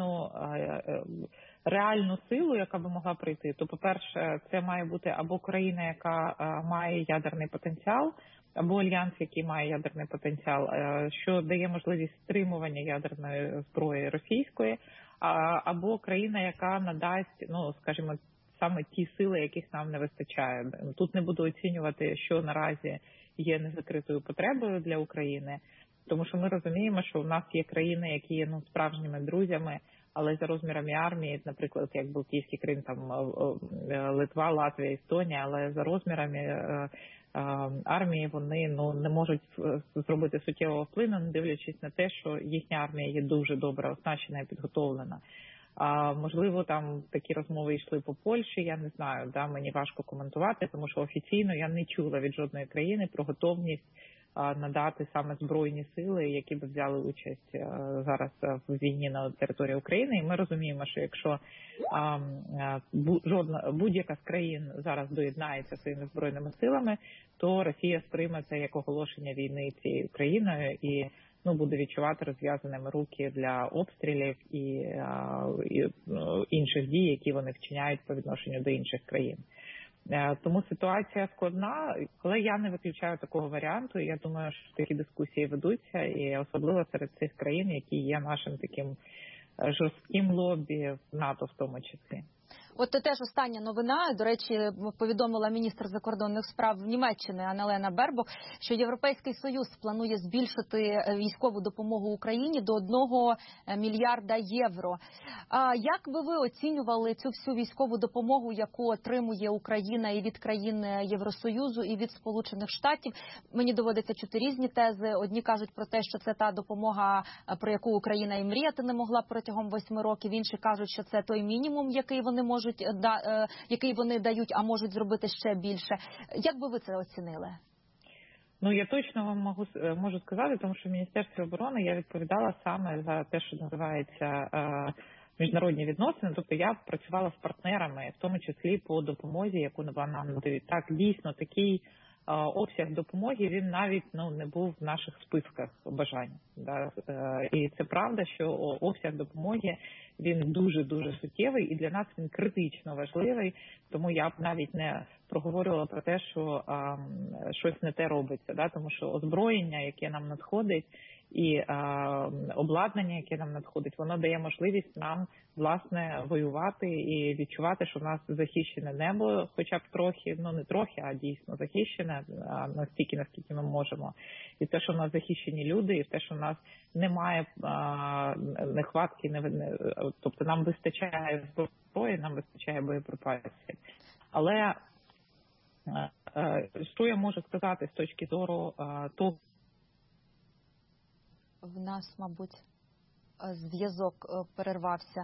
реальну силу, яка би могла прийти, то, по-перше, це має бути або країна, яка має ядерний потенціал, або альянс, який має ядерний потенціал, що дає можливість стримування ядерної зброї російської, або країна, яка надасть, скажімо, саме ті сили, яких нам не вистачає. Тут не буду оцінювати, що наразі є незакритою потребою для України, тому що ми розуміємо, що в нас є країни, які є справжніми друзями, але за розмірами армії, наприклад, як Балтійські країни, там Литва, Латвія, Естонія, але за розмірами армії вони не можуть зробити суттєвого впливу, не дивлячись на те, що їхня армія є дуже добре оснащена і підготовлена. Можливо, там такі розмови йшли по Польщі, я не знаю, мені важко коментувати, тому що офіційно я не чула від жодної країни про готовність надати саме збройні сили, які б взяли участь зараз в війні на території України. І ми розуміємо, що якщо будь-яка з країн зараз доєднається своїми збройними силами, то Росія сприйме це як оголошення війни цією країною і буде відчувати розв'язаними руки для обстрілів і інших дій, які вони вчиняють по відношенню до інших країн. Тому ситуація складна, але я не виключаю такого варіанту. Я думаю, що такі дискусії ведуться, і особливо серед цих країн, які є нашим таким жорстким лобі в НАТО в тому числі. От теж остання новина, до речі, повідомила міністр закордонних справ Німеччини Анна-Лена Бербок, що Європейський Союз планує збільшити військову допомогу Україні до 1 мільярда євро. Як би ви оцінювали цю всю військову допомогу, яку отримує Україна і від країн Євросоюзу, і від Сполучених Штатів? Мені доводиться чути різні тези. Одні кажуть про те, що це та допомога, про яку Україна і мріяти не могла протягом 8 років. Інші кажуть, що це той мінімум, який вони дають, а можуть зробити ще більше. Як би ви це оцінили? Я точно вам можу сказати, тому що в Міністерстві оборони я відповідала саме за те, що називається міжнародні відносини. Тобто я працювала з партнерами, в тому числі по допомозі, яку нам надають. Так, дійсно, такий обсяг допомоги, він навіть не був в наших списках бажань. Да? І це правда, що обсяг допомоги, він дуже-дуже суттєвий, і для нас він критично важливий, тому я б навіть не проговорювала про те, що щось не те робиться, да? Тому що озброєння, яке нам надходить, і обладнання, яке нам надходить, воно дає можливість нам, власне, воювати і відчувати, що в нас захищене небо, хоча б трохи, не трохи, а дійсно захищене, настільки, наскільки ми можемо. І те, що в нас захищені люди, і те, що в нас немає нехватки, тобто нам вистачає зброї, нам вистачає боєприпасів. Але що я можу сказати з точки зору того, в нас, мабуть, зв'язок перервався.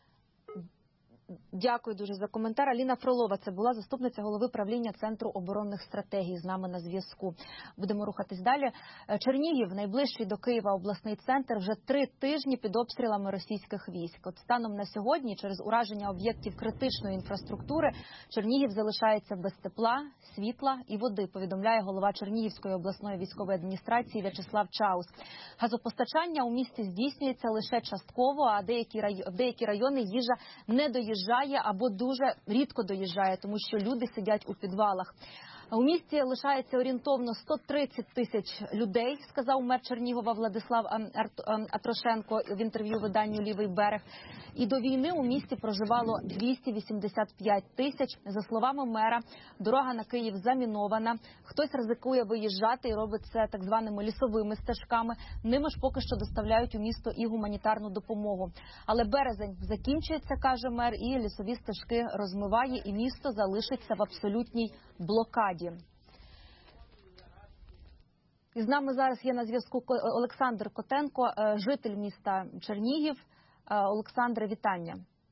Дякую дуже за коментар. Аліна Фролова, це була заступниця голови правління Центру оборонних стратегій, з нами на зв'язку. Будемо рухатись далі. Чернігів, найближчий до Києва обласний центр, вже 3 тижні під обстрілами російських військ. От станом на сьогодні, через ураження об'єктів критичної інфраструктури, Чернігів залишається без тепла, світла і води, повідомляє голова Чернігівської обласної військової адміністрації В'ячеслав Чаус. Газопостачання у місті здійснюється лише частково, а в деякі райони їжа не доїжджає або дуже рідко доїжджає, тому що люди сидять у підвалах. У місті лишається орієнтовно 130 тисяч людей, сказав мер Чернігова Владислав Атрошенко в інтерв'ю виданню «Лівий берег». І до війни у місті проживало 285 тисяч. За словами мера, дорога на Київ замінована. Хтось ризикує виїжджати і робить це так званими лісовими стежками. Ними ж поки що доставляють у місто і гуманітарну допомогу. Але березень закінчується, каже мер, і лісові стежки розмиває, і місто залишиться в абсолютній блокаді. І з нами зараз є на зв'язку Олександр Котенко, житель міста Чернігів. Олександре, вітання.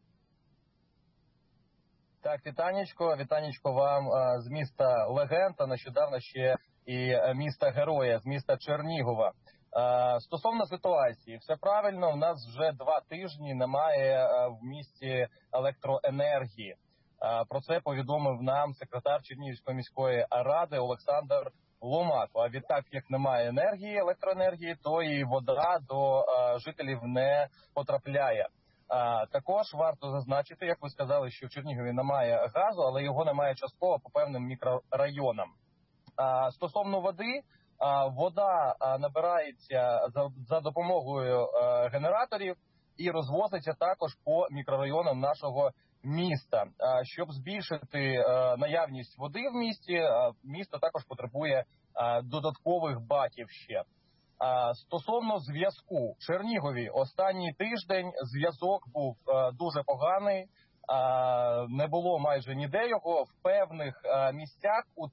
Так, вітанечко вам з міста легенд, а нещодавно ще і міста героя, з міста Чернігова. Стосовно ситуації, все правильно, у нас вже 2 тижні немає в місті електроенергії. Про це повідомив нам секретар Чернігівської міської ради Олександр Ломако. А відтак, як немає електроенергії, то і вода до жителів не потрапляє. Також варто зазначити, як ви сказали, що в Чернігові немає газу, але його немає частково по певним мікрорайонам. Стосовно води, вода набирається за допомогою генераторів і розвозиться також по мікрорайонам нашого міста. Щоб збільшити наявність води в місті, місто також потребує додаткових баків ще. Стосовно зв'язку, в Чернігові останній тиждень зв'язок був дуже поганий, не було майже ніде його, в певних місцях у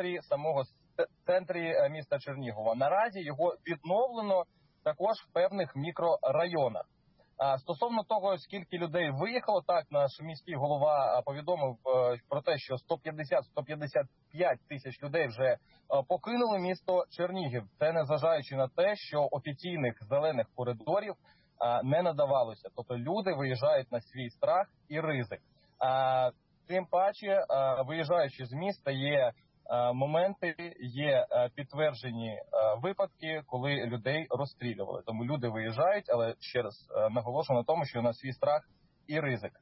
центрі міста Чернігова. Наразі його відновлено також в певних мікрорайонах. Стосовно того, скільки людей виїхало, так, наш міський голова повідомив про те, що 150-155 тисяч людей вже покинули місто Чернігів. Це незважаючи на те, що офіційних зелених коридорів не надавалося. Тобто люди виїжджають на свій страх і ризик. Тим паче, виїжджаючи з міста, є моменти, є підтверджені випадки, коли людей розстрілювали. Тому люди виїжджають, але ще раз наголошую на тому, що на свій страх і ризик.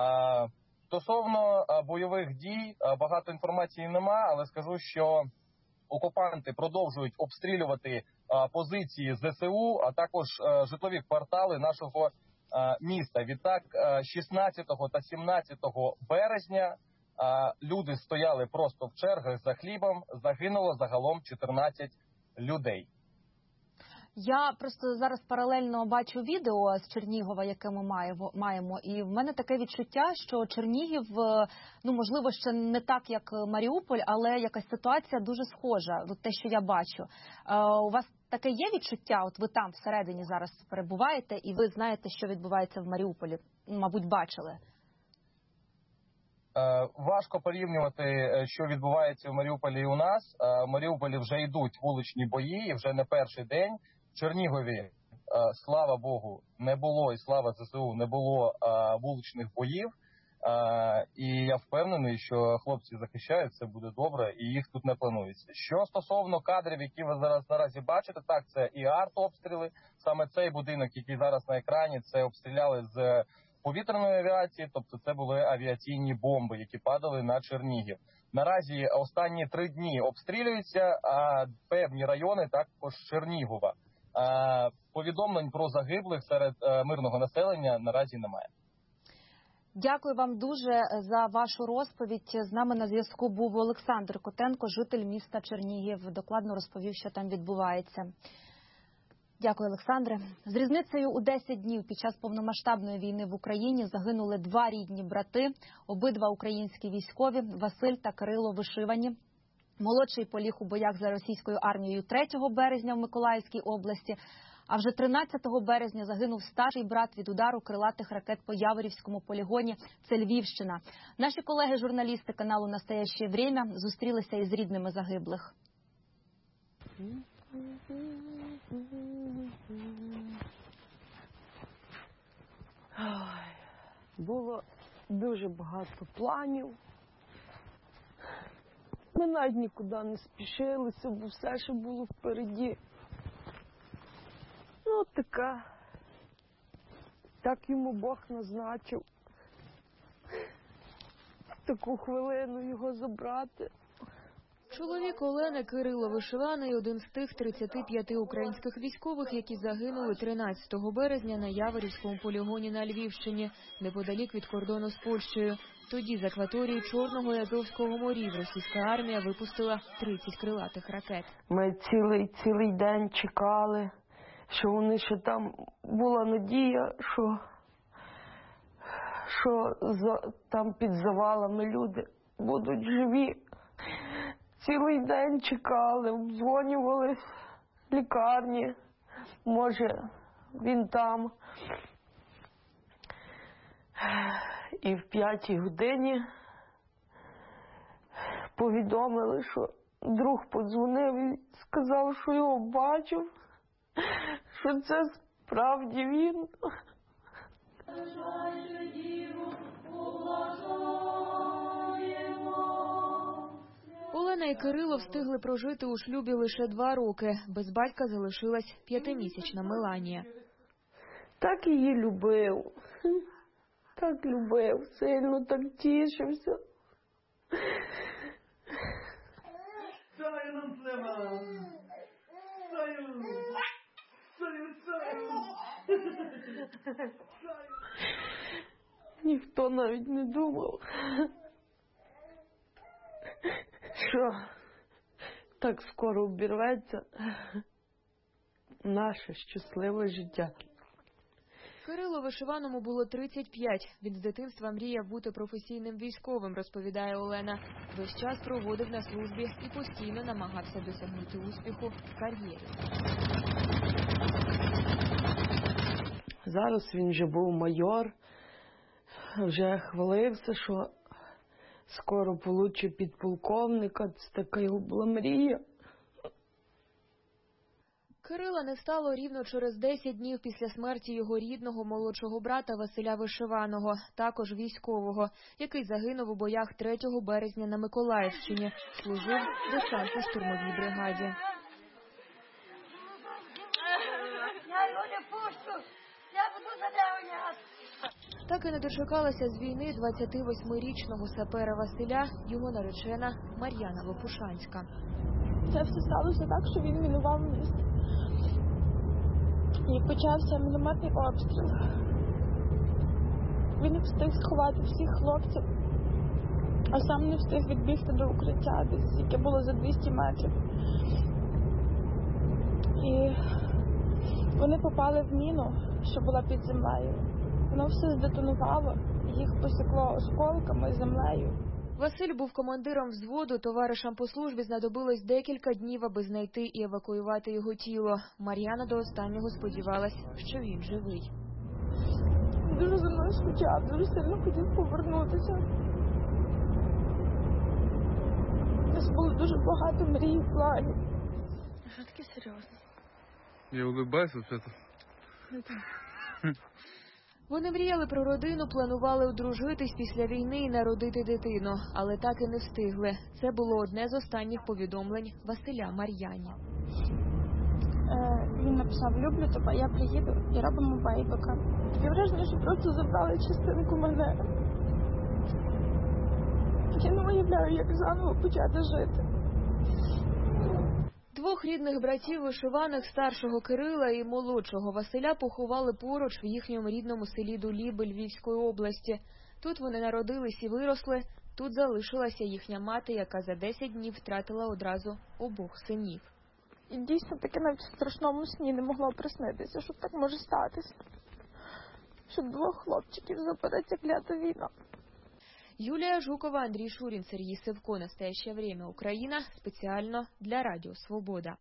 Стосовно бойових дій, багато інформації нема, але скажу, що окупанти продовжують обстрілювати позиції ЗСУ, а також житлові квартали нашого міста. Відтак 16 та 17 березня люди стояли просто в чергах за хлібом, загинуло загалом 14 людей. Я просто зараз паралельно бачу відео з Чернігова, яке ми маємо, і в мене таке відчуття, що Чернігів, ну, можливо, ще не так, як Маріуполь, але якась ситуація дуже схожа, от те, що я бачу. У вас таке є відчуття, от ви там всередині зараз перебуваєте, і ви знаєте, що відбувається в Маріуполі, мабуть, бачили? Важко порівнювати, що відбувається в Маріуполі і у нас. В Маріуполі вже йдуть вуличні бої, і вже не перший день. В Чернігові, слава Богу, не було, і слава ЗСУ, не було вуличних боїв. І я впевнений, що хлопці захищають, це буде добре, і їх тут не планується. Що стосовно кадрів, які ви зараз наразі бачите, так, це і артобстріли. Саме цей будинок, який зараз на екрані, це обстріляли з повітряної авіації, тобто це були авіаційні бомби, які падали на Чернігів. Наразі останні 3 дні обстрілюються, а певні райони також Чернігова. Повідомлень про загиблих серед мирного населення наразі немає. Дякую вам дуже за вашу розповідь. З нами на зв'язку був Олександр Котенко, житель міста Чернігів. Докладно розповів, що там відбувається. Дякую, Олександре. З різницею у 10 днів під час повномасштабної війни в Україні загинули 2 рідні брати, обидва українські військові, Василь та Кирило Вишивані. Молодший поліг у боях за російською армією 3 березня в Миколаївській області, а вже 13 березня загинув старший брат від удару крилатих ракет по Яворівському полігоні, це Львівщина. Наші колеги-журналісти каналу «Настояще время» зустрілися із рідними загиблих. Було дуже багато планів. Ми навіть нікуди не спішилися, бо все, що було впереді. Ну, така. Так йому Бог назначив. В таку хвилину його забрати. Чоловік Олени Кирило Вишиваний – один з тих 35 українських військових, які загинули 13 березня на Яворівському полігоні на Львівщині, неподалік від кордону з Польщею. Тоді з акваторії Чорного і Азовського морів російська армія випустила 30 крилатих ракет. Ми цілий день чекали, що вони ще там, була надія, що там під завалами люди будуть живі. Цілий день чекали, обдзвонювали в лікарні, може він там. І в 5 годині повідомили, що друг подзвонив і сказав, що його бачив, що це справді він. Олена і Кирило встигли прожити у шлюбі лише 2 роки. Без батька залишилась 5-місячна Меланія. Так її любив. Так любив, сильно так тішився. Ніхто навіть не думав, що так скоро обірветься наше щасливе життя. Кирило Вишиваному було 35. Він з дитинства мріяв бути професійним військовим, розповідає Олена. Весь час проводив на службі і постійно намагався досягнути успіху в кар'єрі. Зараз він вже був майор, вже хвалився, що скоро получить підполковника. Це така його була мрія. Кирила не стало рівно через 10 днів після смерті його рідного молодшого брата Василя Вишиваного, також військового, який загинув у боях 3 березня на Миколаївщині, служив в десантно-штурмовій бригаді. Я його не пущу, я буду задавлювати. Так і не дочекалася з війни 28-річного сапера Василя, його наречена Мар'яна Лопушанська. Це все сталося так, що він мінував міст. І почався мінометний обстріл. Він не встиг сховати всіх хлопців, а сам не встиг відбігти до укриття, десь, яке було за 200 метрів. І вони попали в міну, що була під землею. Воно все здетонувало, їх посікло осколками, землею. Василь був командиром взводу, товаришам по службі знадобилось декілька днів, аби знайти і евакуювати його тіло. Мар'яна до останнього сподівалась, що він живий. Дуже за мною скучав, дуже сильно хотів повернутися. У нас було дуже багато мрій в плані. Що таке серйозно? Я улыбаюсь вообще-то. Вони мріяли про родину, планували одружитись після війни і народити дитину, але так і не встигли. Це було одне з останніх повідомлень Василя Мар'яні. Він написав: люблю тебе, я приїду і робимо бейбика. Таке враження, що просто забрали частинку мене. Я не уявляю, як заново почати жити. 2 рідних братів Вишиваних, старшого Кирила і молодшого Василя, поховали поруч в їхньому рідному селі Дуліби Львівської області. Тут вони народились і виросли, тут залишилася їхня мати, яка за 10 днів втратила одразу обох синів. І дійсно таке навіть в страшному сні не могло приснитися, що так може статися. Що 2 хлопчиків забере ця клята війна. Юлія Жукова, Андрій Шурін, Сергій Сивко. Настоящее время. Україна. Спеціально для Радіо Свобода.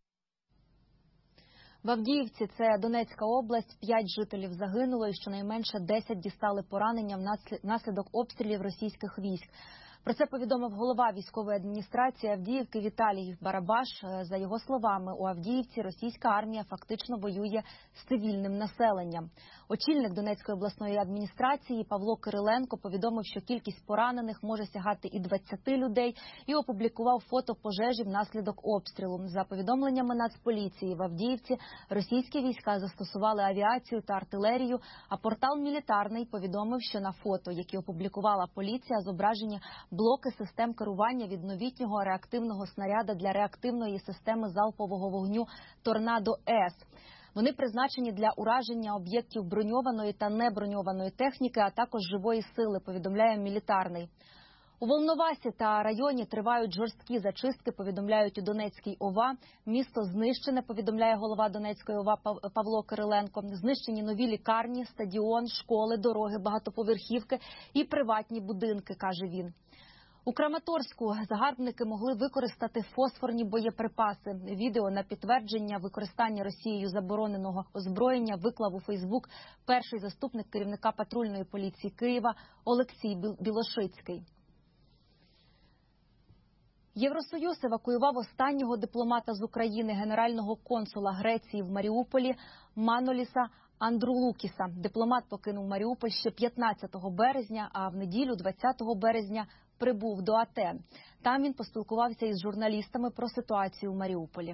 В Авдіївці, це Донецька область, 5 жителів загинуло і щонайменше 10 дістали поранення внаслідок обстрілів російських військ. Про це повідомив голова військової адміністрації Авдіївки Віталій Барабаш. За його словами, у Авдіївці російська армія фактично воює з цивільним населенням. Очільник Донецької обласної адміністрації Павло Кириленко повідомив, що кількість поранених може сягати і 20 людей, і опублікував фото пожежі внаслідок обстрілу. За повідомленнями Нацполіції, в Авдіївці російські війська застосували авіацію та артилерію, а портал «Мілітарний» повідомив, що на фото, які опублікувала поліція, зображені блоки систем керування від новітнього реактивного снаряда для реактивної системи залпового вогню «Торнадо-С». Вони призначені для ураження об'єктів броньованої та неброньованої техніки, а також живої сили, повідомляє «Мілітарний». У Волновасі та районі тривають жорсткі зачистки, повідомляють у Донецькій ОВА. Місто знищене, повідомляє голова Донецької ОВА Павло Кириленко. Знищені нові лікарні, стадіон, школи, дороги, багатоповерхівки і приватні будинки, каже він. У Краматорську загарбники могли використати фосфорні боєприпаси. Відео на підтвердження використання Росією забороненого озброєння виклав у Фейсбук перший заступник керівника патрульної поліції Києва Олексій Білошицький. Євросоюз евакуював останнього дипломата з України, генерального консула Греції в Маріуполі Маноліса Андрулукіса. Дипломат покинув Маріуполь ще 15 березня, а в неділю 20 березня прибув до Атен. Там він поспілкувався із журналістами про ситуацію в Маріуполі.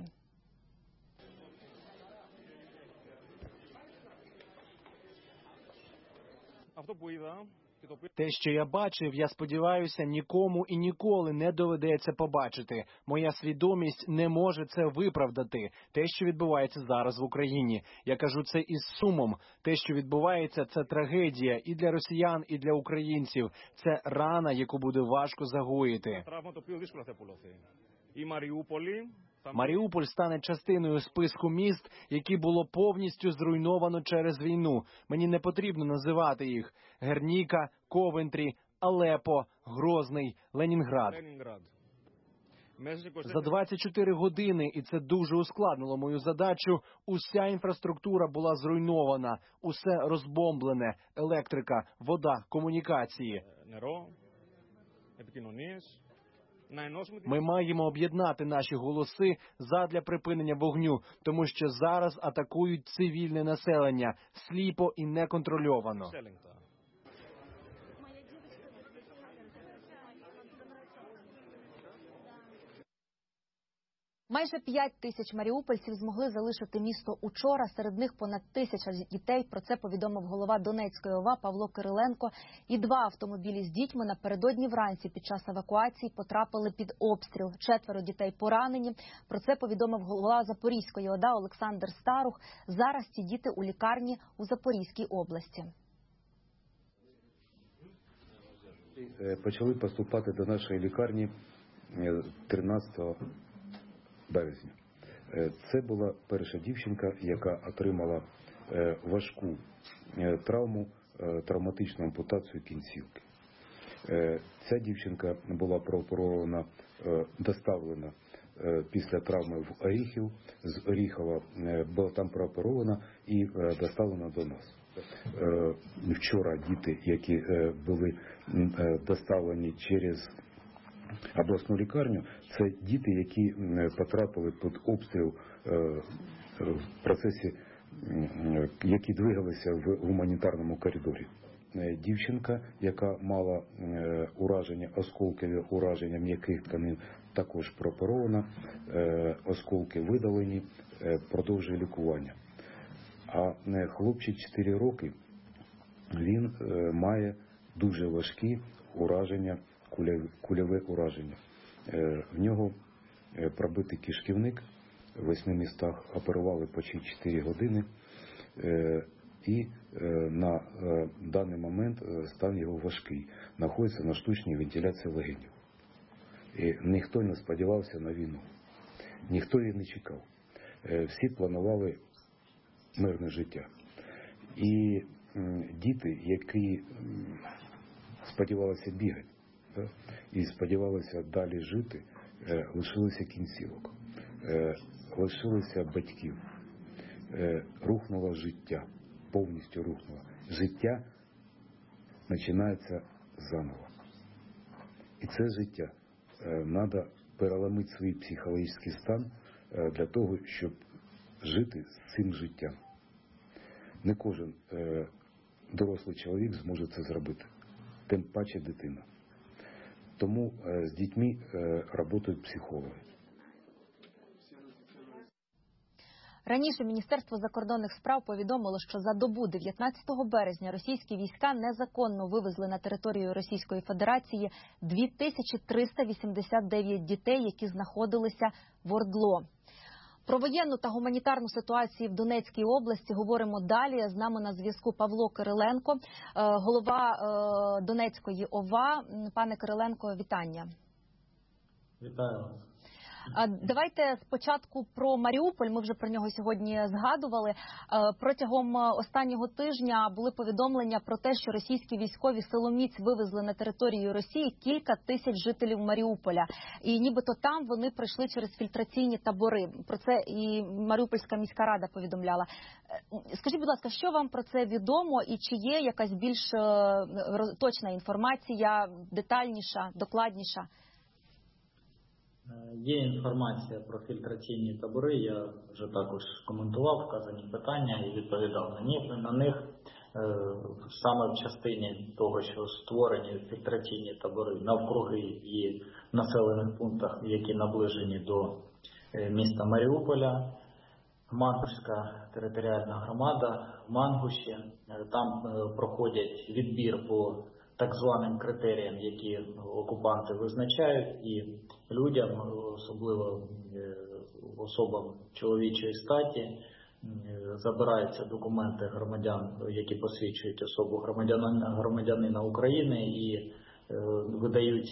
Те, що я бачив, я сподіваюся, нікому і ніколи не доведеться побачити. Моя свідомість не може це виправдати. Те, що відбувається зараз в Україні. Я кажу це із сумом. Те, що відбувається, це трагедія і для росіян, і для українців. Це рана, яку буде важко загоїти. Маріуполь стане частиною списку міст, які було повністю зруйновано через війну. Мені не потрібно називати їх: Герніка, Ковентрі, Алепо, Грозний, Ленінград. За 24 години, і це дуже ускладнило мою задачу, уся інфраструктура була зруйнована, усе розбомблене: електрика, вода, комунікації. Ми маємо об'єднати наші голоси задля припинення вогню, тому що зараз атакують цивільне населення, сліпо і неконтрольовано. Майже 5 тисяч маріупольців змогли залишити місто учора. Серед них понад 1000 дітей. Про це повідомив голова Донецької ОВА Павло Кириленко. І 2 автомобілі з дітьми напередодні вранці під час евакуації потрапили під обстріл. 4 дітей поранені. Про це повідомив голова Запорізької ОДА Олександр Старух. Зараз ці діти у лікарні у Запорізькій області. Почали поступати до нашої лікарні 13 березня. Це була перша дівчинка, яка отримала важку травму, травматичну ампутацію кінцівки. Ця дівчинка була прооперована, доставлена після травми в Оріхів. З Оріхова була там прооперована і доставлена до нас. Вчора діти, які були доставлені через обласну лікарню, це діти, які потрапили під обстріл в процесі, які двигалися в гуманітарному коридорі. Дівчинка, яка мала ураження, осколкові ураження м'яких тканин, також прооперована, осколки видалені, продовжує лікування. А хлопчик 4 роки, він має дуже важкі ураження, кульове ураження. В нього пробитий кишківник, в 8 містах, оперували почти 4 години. І на даний момент стан його важкий. Знаходиться на штучній вентиляції легенів. І ніхто не сподівався на війну. Ніхто її не чекав. Всі планували мирне життя. І діти, які сподівалися бігати, і сподівалися далі жити, лишилися кінцівок, лишилися батьків, рухнуло життя, повністю рухнуло. Життя починається заново. І це життя треба переламити свій психологічний стан для того, щоб жити з цим життям. Не кожен дорослий чоловік зможе це зробити, тим паче дитина. Тому з дітьми працюють психологи. Раніше Міністерство закордонних справ повідомило, що за добу 19 березня російські війська незаконно вивезли на територію Російської Федерації 2389 дітей, які знаходилися в ОРДЛО. Про воєнну та гуманітарну ситуацію в Донецькій області говоримо далі. З нами на зв'язку Павло Кириленко, голова Донецької ОВА. Пане Кириленко, вітання. Вітаю вас. Давайте спочатку про Маріуполь. Ми вже про нього сьогодні згадували. Протягом останнього тижня були повідомлення про те, що російські військові силоміць вивезли на територію Росії кілька тисяч жителів Маріуполя. І нібито там вони пройшли через фільтраційні табори. Про це і Маріупольська міська рада повідомляла. Скажіть, будь ласка, що вам про це відомо і чи є якась більш точна інформація, детальніша, докладніша? Є інформація про фільтраційні табори, я вже також коментував вказані питання і відповідав на них. Саме в частині того, що створені фільтраційні табори навкруги і в населених пунктах, які наближені до міста Маріуполя, Мангушська територіальна громада в Мангуші, там проходять відбір по так званим критеріям, які окупанти визначають, і людям, особливо особам чоловічої статі, забираються документи громадян, які посвідчують особу громадянина України, і видаються